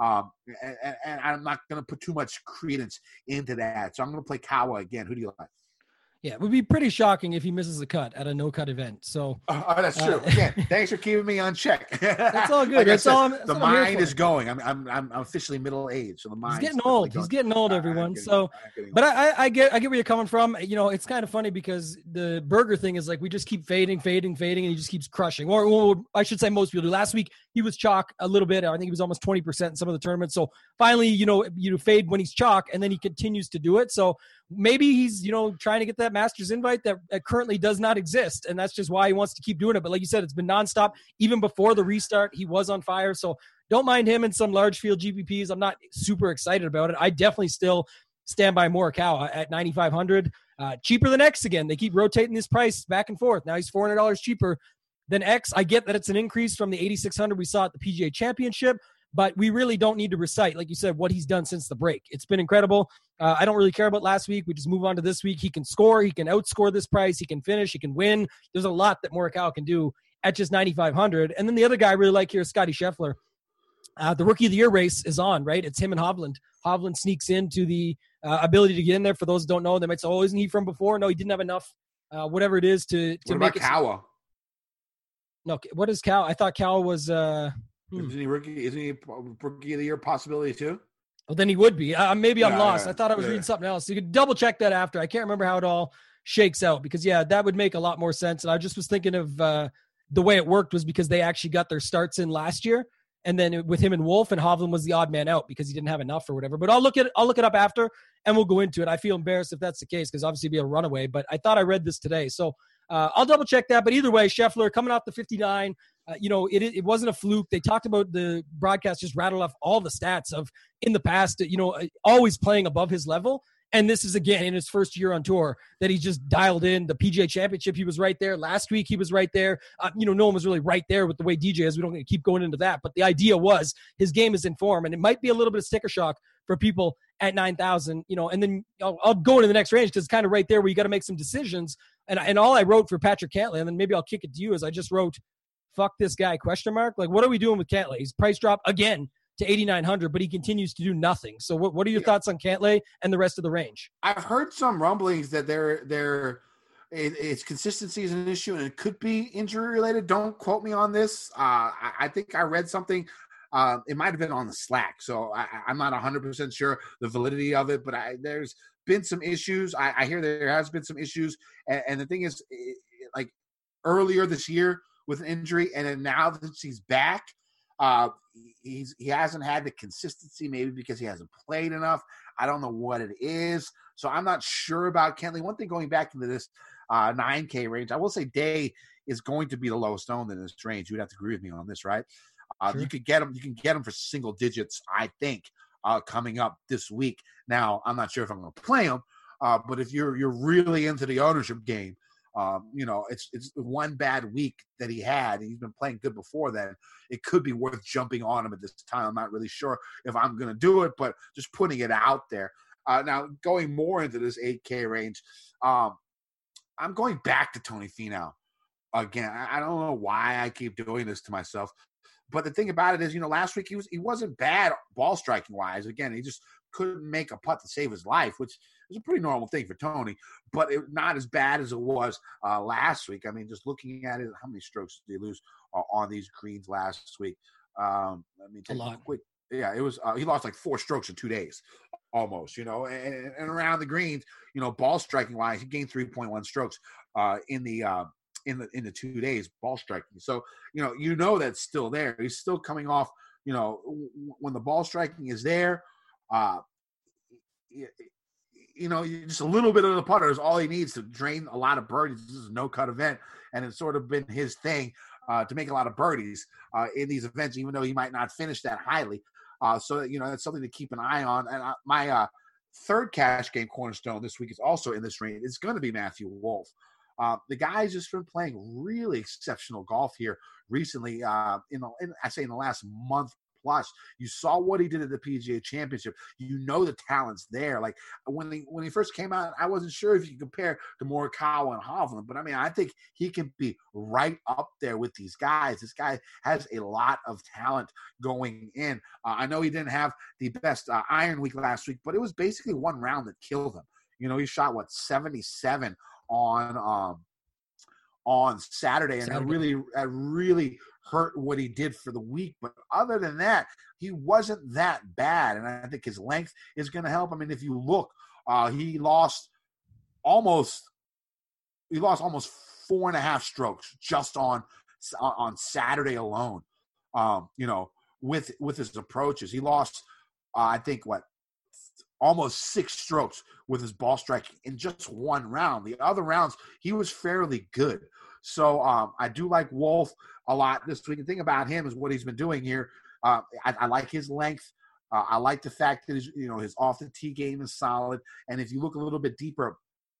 And I'm not going to put too much credence into that. So I'm going to play Kawa again. Who do you like? Yeah, it would be pretty shocking if he misses the cut at a no-cut event. So that's true. Again, thanks for keeping me on check. That's all good. That's all. The mind is going. I'm officially middle aged, so the mind. He's getting old. He's getting old, everyone. But I get where you're coming from. It's kind of funny because the Berger thing is like we just keep fading, and he just keeps crushing. Or I should say most people do. Last week he was chalk a little bit. I think he was almost 20% in some of the tournaments. So finally, you fade when he's chalk, and then he continues to do it. So maybe he's trying to get that Masters invite that currently does not exist, and that's just why he wants to keep doing it. But like you said, it's been nonstop. Even before the restart, he was on fire. So don't mind him in some large field GPPs. I'm not super excited about it. I definitely still stand by Morikawa at 9,500. Cheaper than X again. They keep rotating this price back and forth. Now he's $400 cheaper than X. I get that it's an increase from the 8,600 we saw at the PGA Championship, but we really don't need to recite, like you said, what he's done since the break. It's been incredible. I don't really care about last week. We just move on to this week. He can score. He can outscore this price. He can finish. He can win. There's a lot that Morikawa can do at just 9,500. And then the other guy I really like here is Scotty Scheffler. The Rookie of the Year race is on, right? It's him and Hovland. Hovland sneaks into the ability to get in there. For those who don't know, they might say, oh, isn't he from before? No, he didn't have enough, whatever it is, to make it. Kawa? No, what is Kawa? I thought Kawa was Isn't he Rookie of the Year possibility too? Well, then he would be. Maybe I'm lost. I thought I was reading something else. You could double check that after. I can't remember how it all shakes out because, that would make a lot more sense. And I just was thinking of the way it worked was because they actually got their starts in last year. And then with him and Wolf, and Hovland was the odd man out because he didn't have enough or whatever. But I'll look it up after, and we'll go into it. I feel embarrassed if that's the case because obviously it'd be a runaway. But I thought I read this today. So I'll double check that. But either way, Scheffler coming off the 59, it wasn't a fluke. They talked about the broadcast, just rattled off all the stats of in the past, always playing above his level. And this is, again, in his first year on tour that he's just dialed in. The PGA Championship, he was right there. Last week, he was right there. No one was really right there with the way DJ is. We don't keep going into that. But the idea was his game is in form, and it might be a little bit of sticker shock for people at 9,000, and then I'll go into the next range because it's kind of right there where you got to make some decisions. And all I wrote for Patrick Cantlay, and then maybe I'll kick it to you, is I just wrote, fuck this guy, ? Like, what are we doing with Cantlay? He's price drop again to 8,900, but he continues to do nothing. So what are your thoughts on Cantlay and the rest of the range? I've heard some rumblings that its consistency is an issue and it could be injury related. Don't quote me on this. I think I read something. It might have been on the Slack, so I'm not 100% sure the validity of it, but there's been some issues. I hear there has been some issues. And the thing is, like earlier this year with an injury, and then now that he's back, he hasn't had the consistency, maybe because he hasn't played enough. I don't know what it is. So I'm not sure about Cantlay. One thing going back into this 9K range, I will say Day is going to be the lowest owned in this range. You'd have to agree with me on this, right? Sure. You can get him for single digits, I think, coming up this week. Now, I'm not sure if I'm going to play him, but if you're really into the ownership game, It's one bad week that he had. He's been playing good before then. It could be worth jumping on him at this time. I'm not really sure if I'm going to do it, but just putting it out there. Now, going more into this 8K range, I'm going back to Tony Finau again. I don't know why I keep doing this to myself, but the thing about it is, last week he wasn't bad ball striking wise. Again, he just couldn't make a putt to save his life, which is a pretty normal thing for Tony, but not as bad as it was last week. I mean, just looking at it, how many strokes did he lose on these greens last week? Let me take a quick. Yeah, it was. He lost like 4 strokes in 2 days, almost. And around the greens, ball striking wise, he gained 3.1 strokes in the 2 days ball striking. So that's still there. He's still coming off. When the ball striking is there, just a little bit of the putter is all he needs to drain a lot of birdies. This is a no-cut event, and it's sort of been his thing to make a lot of birdies in these events, even though he might not finish that highly. So that's something to keep an eye on. And my third cash game cornerstone this week is also in this range. It's going to be Matthew Wolff. The guy's just been playing really exceptional golf here recently. In the last month plus. You saw what he did at the PGA Championship. The talent's there. Like when he first came out, I wasn't sure if you could compare to Morikawa and Hovland, but I think he can be right up there with these guys. This guy has a lot of talent going in. I know he didn't have the best iron week last week, but it was basically one round that killed him. He shot 77 on Saturday, and it really hurt what he did for the week. But other than that, he wasn't that bad, and I think his length is going to help. If you look, he lost almost 4.5 strokes just on Saturday alone. With his approaches, he lost almost 6 strokes with his ball striking in just one round. The other rounds, he was fairly good. So I do like Wolff a lot this week. The thing about him is what he's been doing here. I like his length. I like the fact that his off the tee game is solid. And if you look a little bit deeper,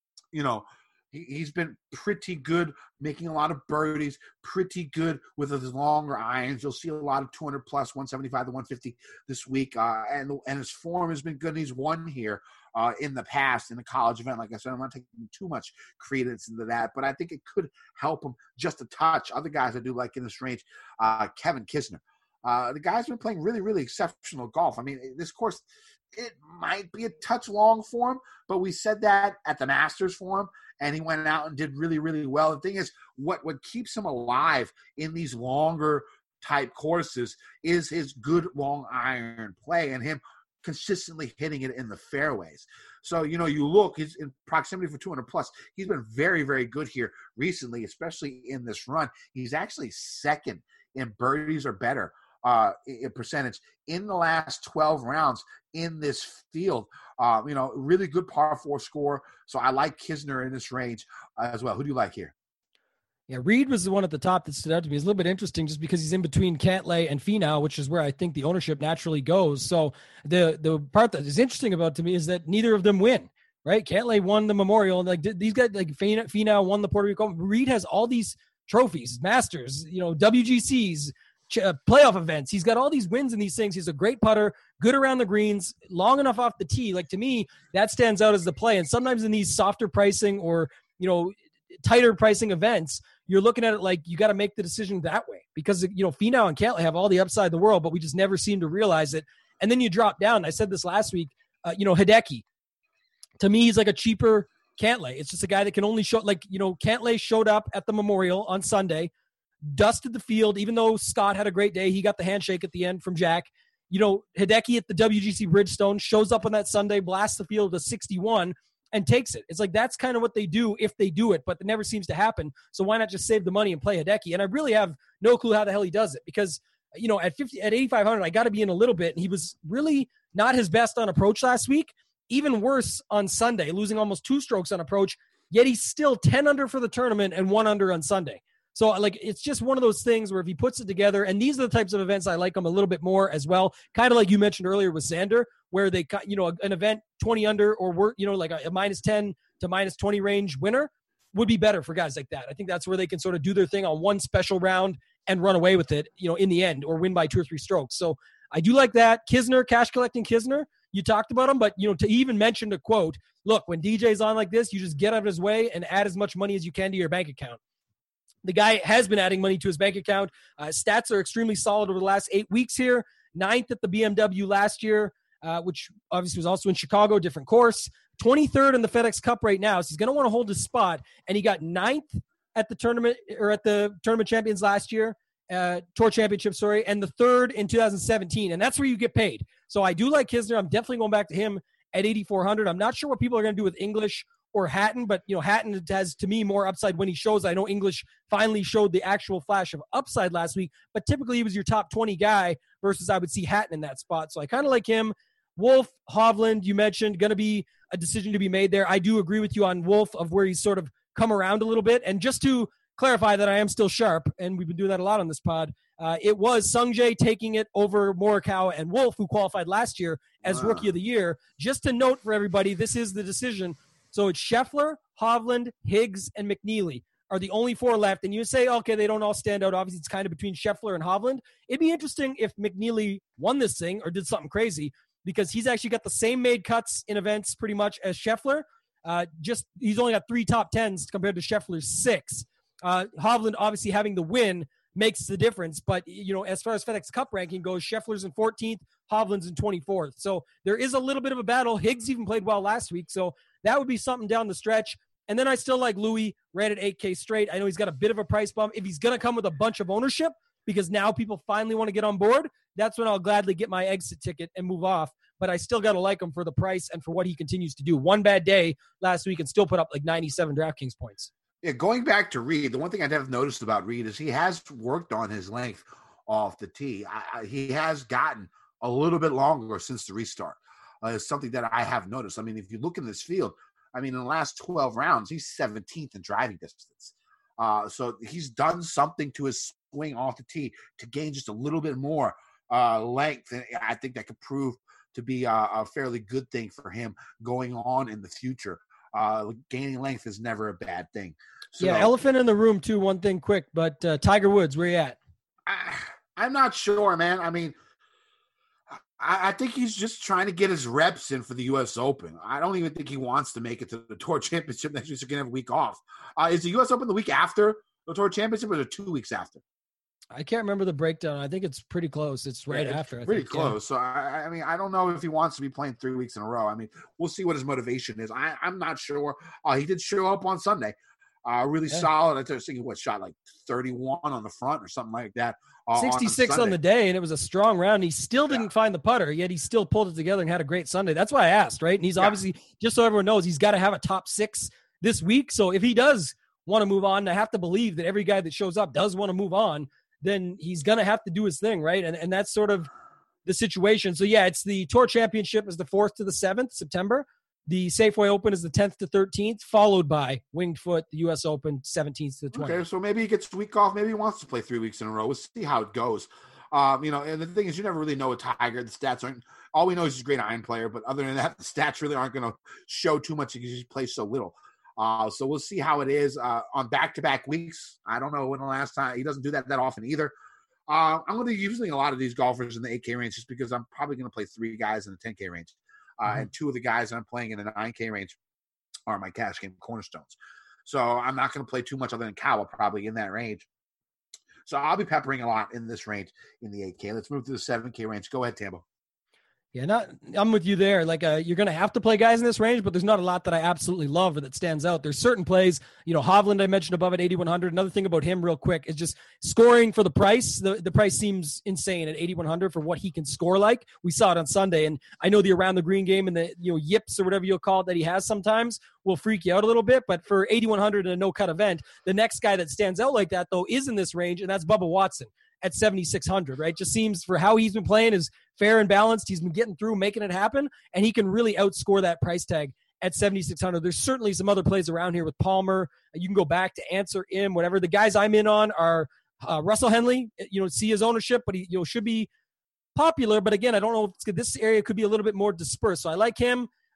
he's been pretty good making a lot of birdies, pretty good with his longer irons. You'll see a lot of 200 plus, 175 to 150 this week. And his form has been good. He's won here in the past in a college event. Like I said, I'm not taking too much credence into that, but I think it could help him just a touch. Other guys I do like in this range, Kevin Kisner. The guy's been playing really, really exceptional golf. This course, it might be a touch long for him, but we said that at the Masters for him, and he went out and did really, really well. The thing is, what keeps him alive in these longer type courses is his good long iron play and him consistently hitting it in the fairways. So, you look, he's in proximity for 200 plus. He's been very, very good here recently, especially in this run. He's actually second in birdies or better in percentage in the last 12 rounds in this field. Really good par 4 score. So I like Kisner in this range as well. Who do you like here? Yeah, Reed was the one at the top that stood out to me. It's a little bit interesting just because he's in between Cantlay and Finau, which is where I think the ownership naturally goes. So the part that is interesting about to me is that neither of them win, right? Cantlay won the Memorial. Like these guys, like Finau won the Puerto Rico. Reed has all these trophies, Masters, WGCs, playoff events. He's got all these wins in these things. He's a great putter, good around the greens, long enough off the tee. Like to me, that stands out as the play. And sometimes in these softer pricing or, tighter pricing events, you're looking at it like you got to make the decision that way because, Finau and Cantlay have all the upside in the world, but we just never seem to realize it. And then you drop down. I said this last week, Hideki. To me, he's like a cheaper Cantlay. It's just a guy that can only show, Cantlay showed up at the Memorial on Sunday, dusted the field, even though Scott had a great day. He got the handshake at the end from Jack. Hideki at the WGC Bridgestone shows up on that Sunday, blasts the field to 61, and takes it. It's like that's kind of what they do if they do it, but it never seems to happen. So why not just save the money and play Hideki? And I really have no clue how the hell he does it because, at 8,500, I got to be in a little bit. And he was really not his best on approach last week, even worse on Sunday, losing almost 2 strokes on approach, yet he's still 10 under for the tournament and 1 under on Sunday. So, it's just one of those things where if he puts it together, and these are the types of events I like him a little bit more as well, kind of like you mentioned earlier with Xander, where they, an event 20 under or, like a -10 to -20 range winner, would be better for guys like that. I think that's where they can sort of do their thing on one special round and run away with it, in the end, or win by 2 or 3 strokes. So I do like that. Kisner, cash collecting Kisner, you talked about him, but, to even mention the quote, look, when DJ's on like this, you just get out of his way and add as much money as you can to your bank account. The guy has been adding money to his bank account. Stats are extremely solid over the last 8 weeks here. 9th at the BMW last year, which obviously was also in Chicago, different course. 23rd in the FedEx Cup right now, so he's going to want to hold his spot. And he got 9th at the tournament, or at the Tournament Champions last year, Tour Championship, and the 3rd in 2017. And that's where you get paid. So I do like Kisner. I'm definitely going back to him at 8,400. I'm not sure what people are going to do with English or Hatton, but Hatton has, to me, more upside when he shows. I know English finally showed the actual flash of upside last week, but typically he was your top 20 guy versus I would see Hatton in that spot. So I kind of like him. Wolf, Hovland, you mentioned, going to be a decision to be made there. I do agree with you on Wolf, of where he's sort of come around a little bit. And just to clarify that I am still sharp, and we've been doing that a lot on this pod, it was Sungjae taking it over Morikawa and Wolf, who qualified last year as Rookie of the Year. Just to note for everybody, this is the decision. So it's Scheffler, Hovland, Higgs, and McNeely are the only 4 left. And you say, okay, they don't all stand out. Obviously, it's kind of between Scheffler and Hovland. It'd be interesting if McNeely won this thing or did something crazy, because he's actually got the same made cuts in events pretty much as Scheffler. He's only got 3 top 10s compared to Scheffler's 6. Hovland obviously having the win makes the difference. But, as far as FedEx Cup ranking goes, Scheffler's in 14th, Hovland's in 24th. So there is a little bit of a battle. Higgs even played well last week. So that would be something down the stretch. And then I still like Louis, right at 8K straight. I know he's got a bit of a price bump. If he's going to come with a bunch of ownership, because now people finally want to get on board, that's when I'll gladly get my exit ticket and move off. But I still got to like him for the price and for what he continues to do. One bad day last week and still put up like 97 DraftKings points. Yeah, going back to Reed, the one thing I have noticed about Reed is he has worked on his length off the tee. He has gotten a little bit longer since the restart. It's something that I have noticed. I mean, if you look in this field, in the last 12 rounds, he's 17th in driving distance. So he's done something to his swing off the tee to gain just a little bit more length. And I think that could prove to be a fairly good thing for him going on in the future. Gaining length is never a bad thing. So, yeah, elephant in the room too. One thing quick, but Tiger Woods, where you at? I'm not sure, man. I think he's just trying to get his reps in for the U.S. Open. I don't even think he wants to make it to the Tour Championship next week. So he can have a week off. Is the U.S. Open the week after the Tour Championship, or is it 2 weeks after? I can't remember the breakdown. I think it's pretty close. It's right after. It's pretty close. Yeah. So, I don't know if he wants to be playing 3 weeks in a row. We'll see what his motivation is. I'm not sure. He did show up on Sunday. Really solid. I was thinking, shot like 31 on the front or something like that. 66 on the day, and it was a strong round. He still didn't find the putter, yet he still pulled it together and had a great Sunday. That's why I asked, right? And he's obviously, just so everyone knows, he's got to have a top 6 this week. So if he does want to move on, I have to believe that every guy that shows up does want to move on, then he's going to have to do his thing, right? And that's sort of the situation. So, yeah, it's the Tour Championship is the 4th to the 7th, September. The Safeway Open is the 10th to 13th, followed by Winged Foot, the U.S. Open, 17th to the 20th. Okay, so maybe he gets a week off. Maybe he wants to play 3 weeks in a row. We'll see how it goes. And the thing is, you never really know with Tiger. The stats aren't – all we know is he's a great iron player, but other than that, the stats really aren't going to show too much because he plays so little. So we'll see how it is on back-to-back weeks. I don't know when the last time – he doesn't do that often either. I'm going to be using a lot of these golfers in the 8K range just because I'm probably going to play 3 guys in the 10K range. And 2 of the guys that I'm playing in the 9K range are my cash game cornerstones. So I'm not going to play too much other than Kawa probably in that range. So I'll be peppering a lot in this range in the 8K. Let's move to the 7K range. Go ahead, Tambo. Yeah, I'm with you there. Like, you're going to have to play guys in this range, but there's not a lot that I absolutely love or that stands out. There's certain plays, Hovland I mentioned above at 8,100. Another thing about him real quick is just scoring for the price. The price seems insane at 8,100 for what he can score like. We saw it on Sunday, and I know the around the green game and the yips or whatever you'll call it that he has sometimes will freak you out a little bit. But for 8,100 in a no-cut event, the next guy that stands out like that, though, is in this range, and that's Bubba Watson at 7,600, right? Just seems for how he's been playing is fair and balanced. He's been getting through, making it happen, and he can really outscore that price tag at 7,600. There's certainly some other plays around here with Palmer. You can go back to Answer him, whatever. The guys I'm in on are Russell Henley. See his ownership, but he should be popular. But again, I don't know if this area could be a little bit more dispersed. So I like him.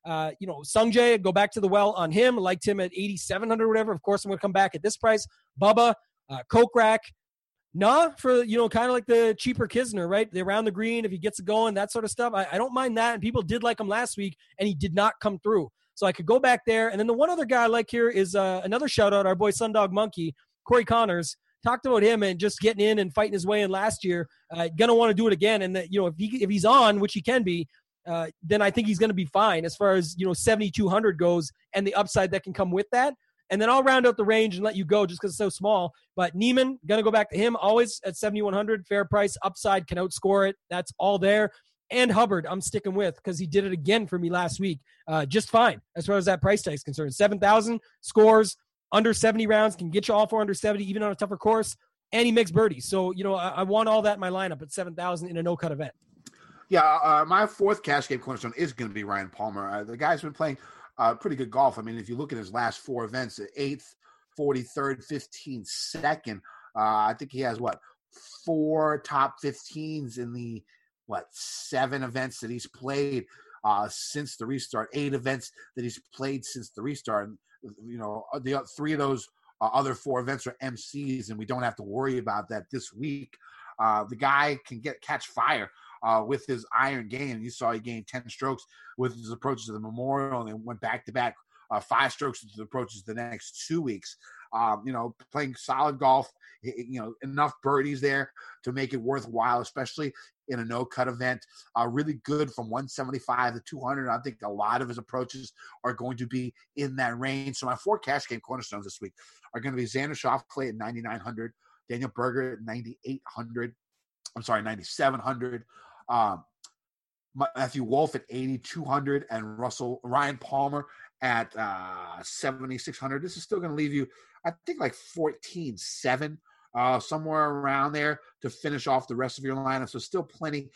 Sungjae, go back to the well on him. Liked him at 8,700 or whatever. Of course, I'm going to come back at this price. Bubba, Kokrak. For, kind of like the cheaper Kisner, right? They're around the green. If he gets it going, that sort of stuff. I don't mind that. And people did like him last week, and he did not come through. So I could go back there. And then the one other guy I like here is another shout out, our boy Sundog Monkey, Corey Connors. Talked about him and just getting in and fighting his way in last year. Gonna want to do it again. And that, if he's on, which he can be, then I think he's going to be fine as far as 7,200 goes and the upside that can come with that. And then I'll round out the range and let you go just because it's so small. But Neiman, going to go back to him, always at 7,100, fair price, upside, can outscore it. That's all there. And Hubbard, I'm sticking with because he did it again for me last week. Just fine as far as that price tag is concerned. 7,000 scores, under 70 rounds, can get you all for under 70, even on a tougher course. And he makes birdies. So, I want all that in my lineup at 7,000 in a no-cut event. Yeah, my fourth cash game cornerstone is going to be Ryan Palmer. The guy's been playing pretty good golf. I mean, if you look at his last four events, 8th, 43rd, 15th, 2nd, I think he has, 4 top 15s in the, 7 events that he's played since the restart, 8 events that he's played since the restart. The 3 of those other 4 events are MCs, and we don't have to worry about that this week. The guy can catch fire with his iron game. You saw he gained 10 strokes with his approaches to the Memorial, and then went back-to-back 5 strokes with his approaches the next 2 weeks. Playing solid golf, enough birdies there to make it worthwhile, especially in a no-cut event. Really good from 175 to 200. I think a lot of his approaches are going to be in that range. So my 4 cash game cornerstones this week are going to be Xander Schauffele at 9,900, Daniel Berger at 9,700. Matthew Wolff at 8,200, and Ryan Palmer at 7,600. This is still going to leave you, I think, like 14,700, somewhere around there to finish off the rest of your lineup. So still plenty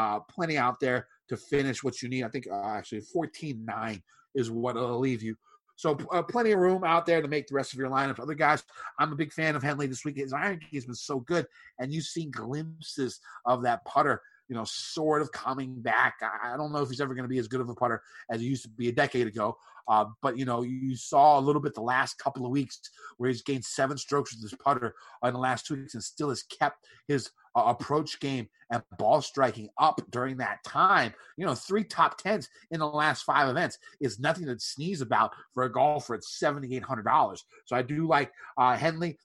out there to finish what you need. I think actually 14,900 is what it'll leave you. So plenty of room out there to make the rest of your lineup. Other guys, I'm a big fan of Henley this week. His iron game has been so good, and you've seen glimpses of that putter, sort of coming back. I don't know if he's ever going to be as good of a putter as he used to be a decade ago. But, you saw a little bit the last couple of weeks where he's gained 7 strokes with his putter in the last 2 weeks and still has kept his approach game and ball striking up during that time. 3 top 10s in the last 5 events is nothing to sneeze about for a golfer at $7,800. So I do like Henley.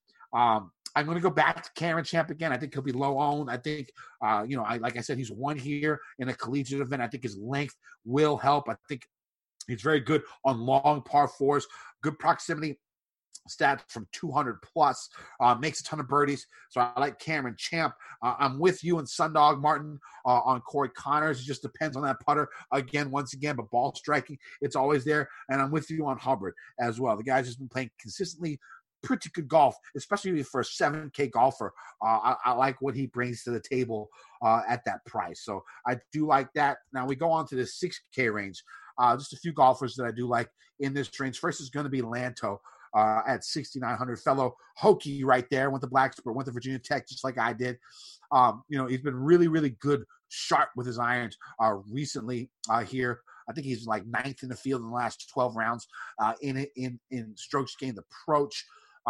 I'm going to go back to Cameron Champ again. I think he'll be low owned. I think, like I said, he's won here in a collegiate event. I think his length will help. I think he's very good on long par 4s, good proximity stats from 200 plus, makes a ton of birdies. So I like Cameron Champ. I'm with you and Sundog Martin on Corey Connors. It just depends on that putter once again, but ball striking, it's always there. And I'm with you on Hubbard as well. The guy's just been playing consistently pretty good golf, especially for a 7K golfer. I like what he brings to the table at that price. So I do like that. Now we go on to the 6K range. Just a few golfers that I do like in this range. First is going to be Lanto at 6,900. Fellow Hokie right there. Went to Blacksburg, went to Virginia Tech just like I did. He's been really, really good, sharp with his irons recently here. I think he's like 9th in the field in the last 12 rounds in strokes gained approach.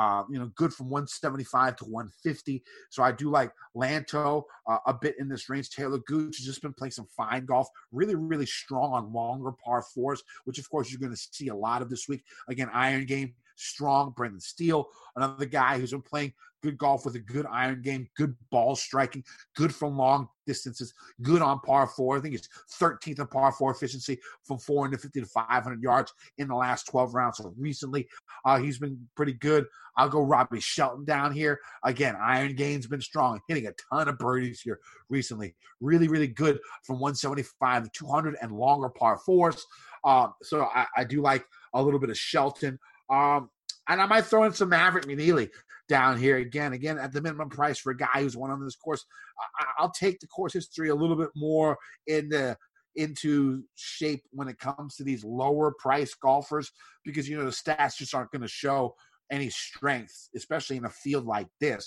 Good from 175 to 150. So I do like Lanto a bit in this range. Taylor Gooch has just been playing some fine golf, really, really strong on longer par 4s, which of course you're going to see a lot of this week. Again, iron game, strong. Brendan Steele, another guy who's been playing good golf with a good iron game, good ball striking, good from long distances, good on par 4. I think it's 13th in par 4 efficiency from 450 to 500 yards in the last 12 rounds. So recently, he's been pretty good. I'll go Robbie Shelton down here. Again, iron game's been strong, hitting a ton of birdies here recently. Really, really good from 175 to 200 and longer par 4s. So I do like a little bit of Shelton. And I might throw in some Maverick McNeely down here again at the minimum price for a guy who's won on this course. I'll take the course history a little bit more into shape when it comes to these lower price golfers because, the stats just aren't going to show any strength, especially in a field like this.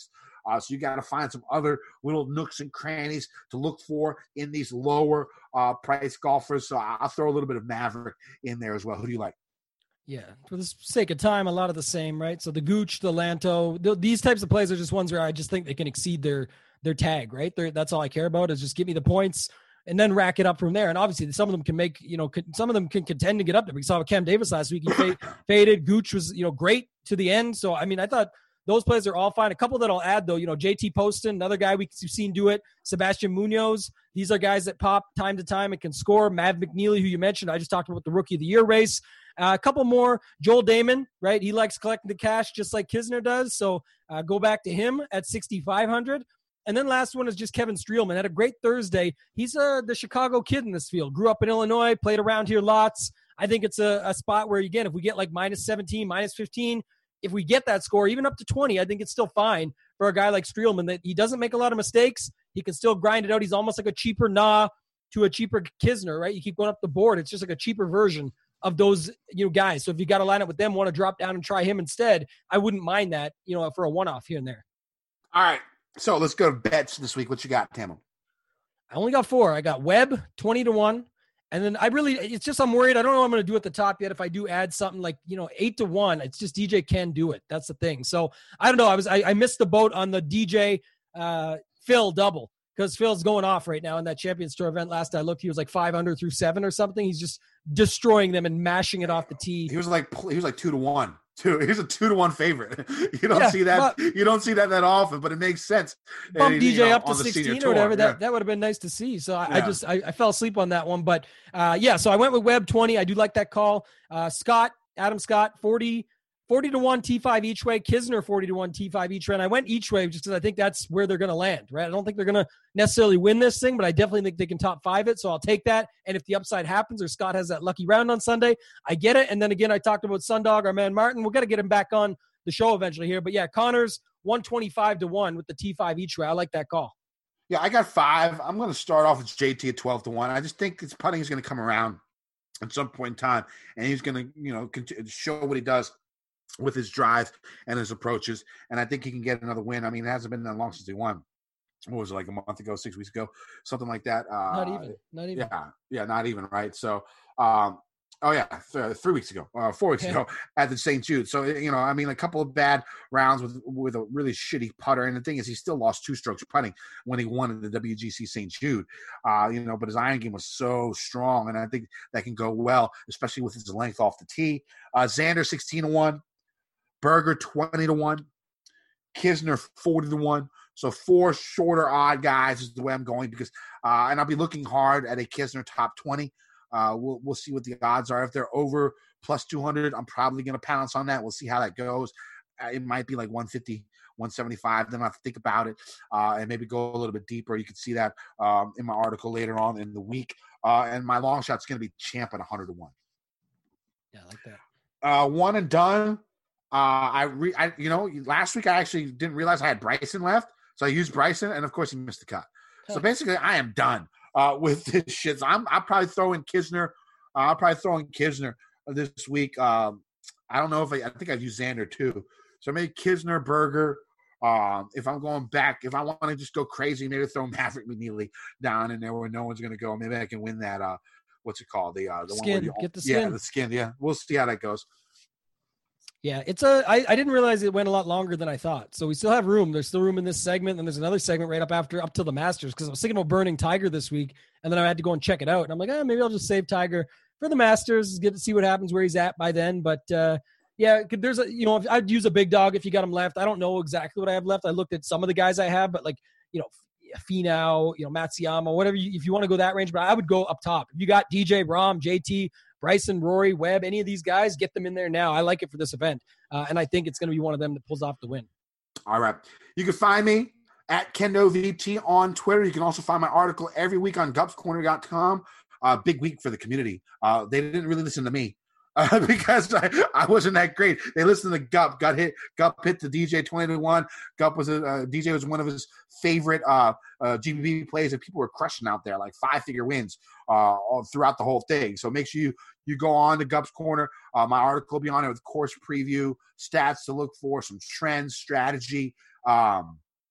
So you got to find some other little nooks and crannies to look for in these lower price golfers. So I'll throw a little bit of Maverick in there as well. Who do you like? Yeah, for the sake of time, a lot of the same, right? So the Gooch, the Lanto, these types of plays are just ones where I just think they can exceed their tag, right? That's all I care about is just give me the points and then rack it up from there. And obviously some of them can make, some of them can contend to get up there. We saw with Cam Davis last week. He faded. Gooch was, great to the end. So, I mean, I thought those plays are all fine. A couple that I'll add, though, JT Poston, another guy we've seen do it. Sebastian Munoz. These are guys that pop time to time and can score. Mav McNeely, who you mentioned. I just talked about the Rookie of the Year race. A couple more. Joel Damon, right? He likes collecting the cash just like Kisner does. So go back to him at 6,500. And then last one is just Kevin Streelman. Had a great Thursday. He's the Chicago kid in this field. Grew up in Illinois, played around here lots. I think it's a spot where, again, if we get like minus 17, minus 15, if we get that score, even up to 20, I think it's still fine for a guy like Streelman that he doesn't make a lot of mistakes. He can still grind it out. He's almost like a cheaper Nah to a cheaper Kisner, right? You keep going up the board. It's just like a cheaper version of those guys. So if you got to line up with them, want to drop down and try him instead, I wouldn't mind that, for a one-off here and there. All right. So let's go to bets this week. What you got, Tammo? I only got 4. I got Webb 20-1. And then it's just I'm worried. I don't know what I'm going to do at the top yet. If I do add something like, 8-1, it's just DJ can do it. That's the thing. So I don't know. I missed the boat on the DJ Phil double because Phil's going off right now in that Champions Tour event. Last I looked, he was like 5 under through 7 or something. He's just destroying them and mashing it off the tee. He was like 2-1. He's a 2-1 favorite. You don't see that. You don't see that often, but it makes sense. Bump DJ up to 16 or whatever. That would have been nice to see. So I fell asleep on that one, but so I went with Webb 20. I do like that call. Adam Scott 40-1 T5 each way. Kisner 40-1 T5 each way. And I went each way just because I think that's where they're going to land, right? I don't think they're going to necessarily win this thing, but I definitely think they can top 5 it. So I'll take that. And if the upside happens or Scott has that lucky round on Sunday, I get it. And then again, I talked about Sundog, our man Martin. We've got to get him back on the show eventually here. But yeah, Connors 125-1 with the T5 each way. I like that call. Yeah, I got 5. I'm going to start off with JT at 12-1. I just think his putting is going to come around at some point in time, and he's going to, show what he does with his drive and his approaches. And I think he can get another win. I mean, it hasn't been that long since he won. What was it, like a month ago, 6 weeks ago, something like that? Not even. Yeah, not even, right? So, 3 weeks ago, 4 weeks ago at the St. Jude. So, a couple of bad rounds with a really shitty putter. And the thing is, he still lost 2 strokes putting when he won at the WGC St. Jude. But his iron game was so strong, and I think that can go well, especially with his length off the tee. Xander 16-1, Berger 20-1, Kisner 40-1. So 4 shorter odd guys is the way I'm going because, and I'll be looking hard at a Kisner top 20. We'll see what the odds are. If they're over plus 200, I'm probably going to pounce on that. We'll see how that goes. It might be like 150, 175. Then I'll have to think about it and maybe go a little bit deeper. You can see that in my article later on in the week. And my long shot's going to be Champ at 100-1. Yeah, I like that. One and done. Last week I actually didn't realize I had Bryson left. So I used Bryson, and of course he missed the cut. So basically I am done with this shit. So I'll probably throw in Kisner. I'll probably throw in Kisner this week. I don't know if I think I've used Xander too. So maybe Kisner, Berger. If I'm going back, if I want to just go crazy, maybe throw Maverick McNeely down in there where no one's going to go. Maybe I can win that. What's it called? The skin. One where get the skin. Yeah, the skin. Yeah, we'll see how that goes. Yeah, I didn't realize it went a lot longer than I thought. So we still have room. There's still room in this segment, and there's another segment right up till the Masters because I was thinking about burning Tiger this week, and then I had to go and check it out. And I'm like, maybe I'll just save Tiger for the Masters, get to see what happens where he's at by then. But there's I'd use a big dog if you got him left. I don't know exactly what I have left. I looked at some of the guys I have, but Finau, Matsuyama, whatever. If you want to go that range, but I would go up top. If you got DJ, Rahm, JT, Bryson, Rory, Webb, any of these guys, get them in there now. I like it for this event, and I think it's going to be one of them that pulls off the win. All right. You can find me at KendoVT on Twitter. You can also find my article every week on gupscorner.com. Big week for the community. They didn't really listen to me because I wasn't that great. They listened to Gup. Gup hit the DJ 20-1. Gup was DJ was one of his favorite GBB plays, and people were crushing out there, like 5-figure wins throughout the whole thing. So make sure you go on to Gup's Corner. My article will be on there with course preview, stats to look for, some trends, strategy.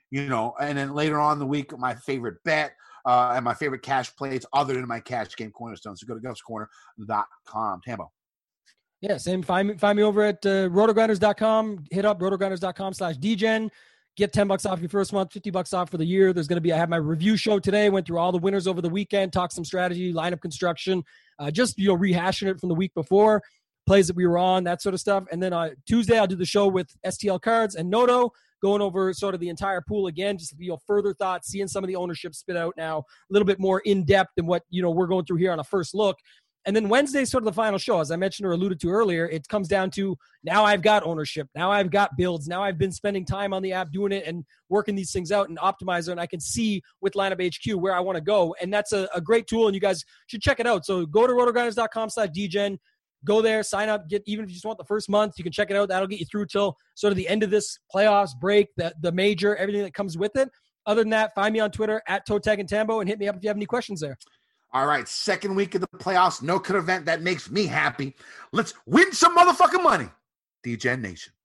and then later on in the week, my favorite bet and my favorite cash plays other than my cash game cornerstone. So go to GovsCorner.com. Tambo. Yeah, same. Find me over at rotogrinders.com. Hit up rotogrinders.com/dgen. Get $10 off your first month, $50 off for the year. There's going to I have my review show today. Went through all the winners over the weekend, talked some strategy, lineup construction, just rehashing it from the week before, plays that we were on, that sort of stuff. And then Tuesday, I'll do the show with STL Cards and Noto, going over sort of the entire pool again, just further thoughts, seeing some of the ownership spit out now, a little bit more in depth than what we're going through here on a first look. And then Wednesday's sort of the final show. As I mentioned or alluded to earlier, it comes down to now I've got ownership. Now I've got builds. Now I've been spending time on the app doing it and working these things out and optimizer, and I can see with Lineup HQ where I want to go. And that's a great tool, and you guys should check it out. So go to rotogrinders.com/dgen. Go there, sign up, even if you just want the first month, you can check it out. That'll get you through till sort of the end of this playoffs break, the major, everything that comes with it. Other than that, find me on Twitter at ToeTagAndTambo and hit me up if you have any questions there. All right, second week of the playoffs, no-cut event. That makes me happy. Let's win some motherfucking money. DGen Nation.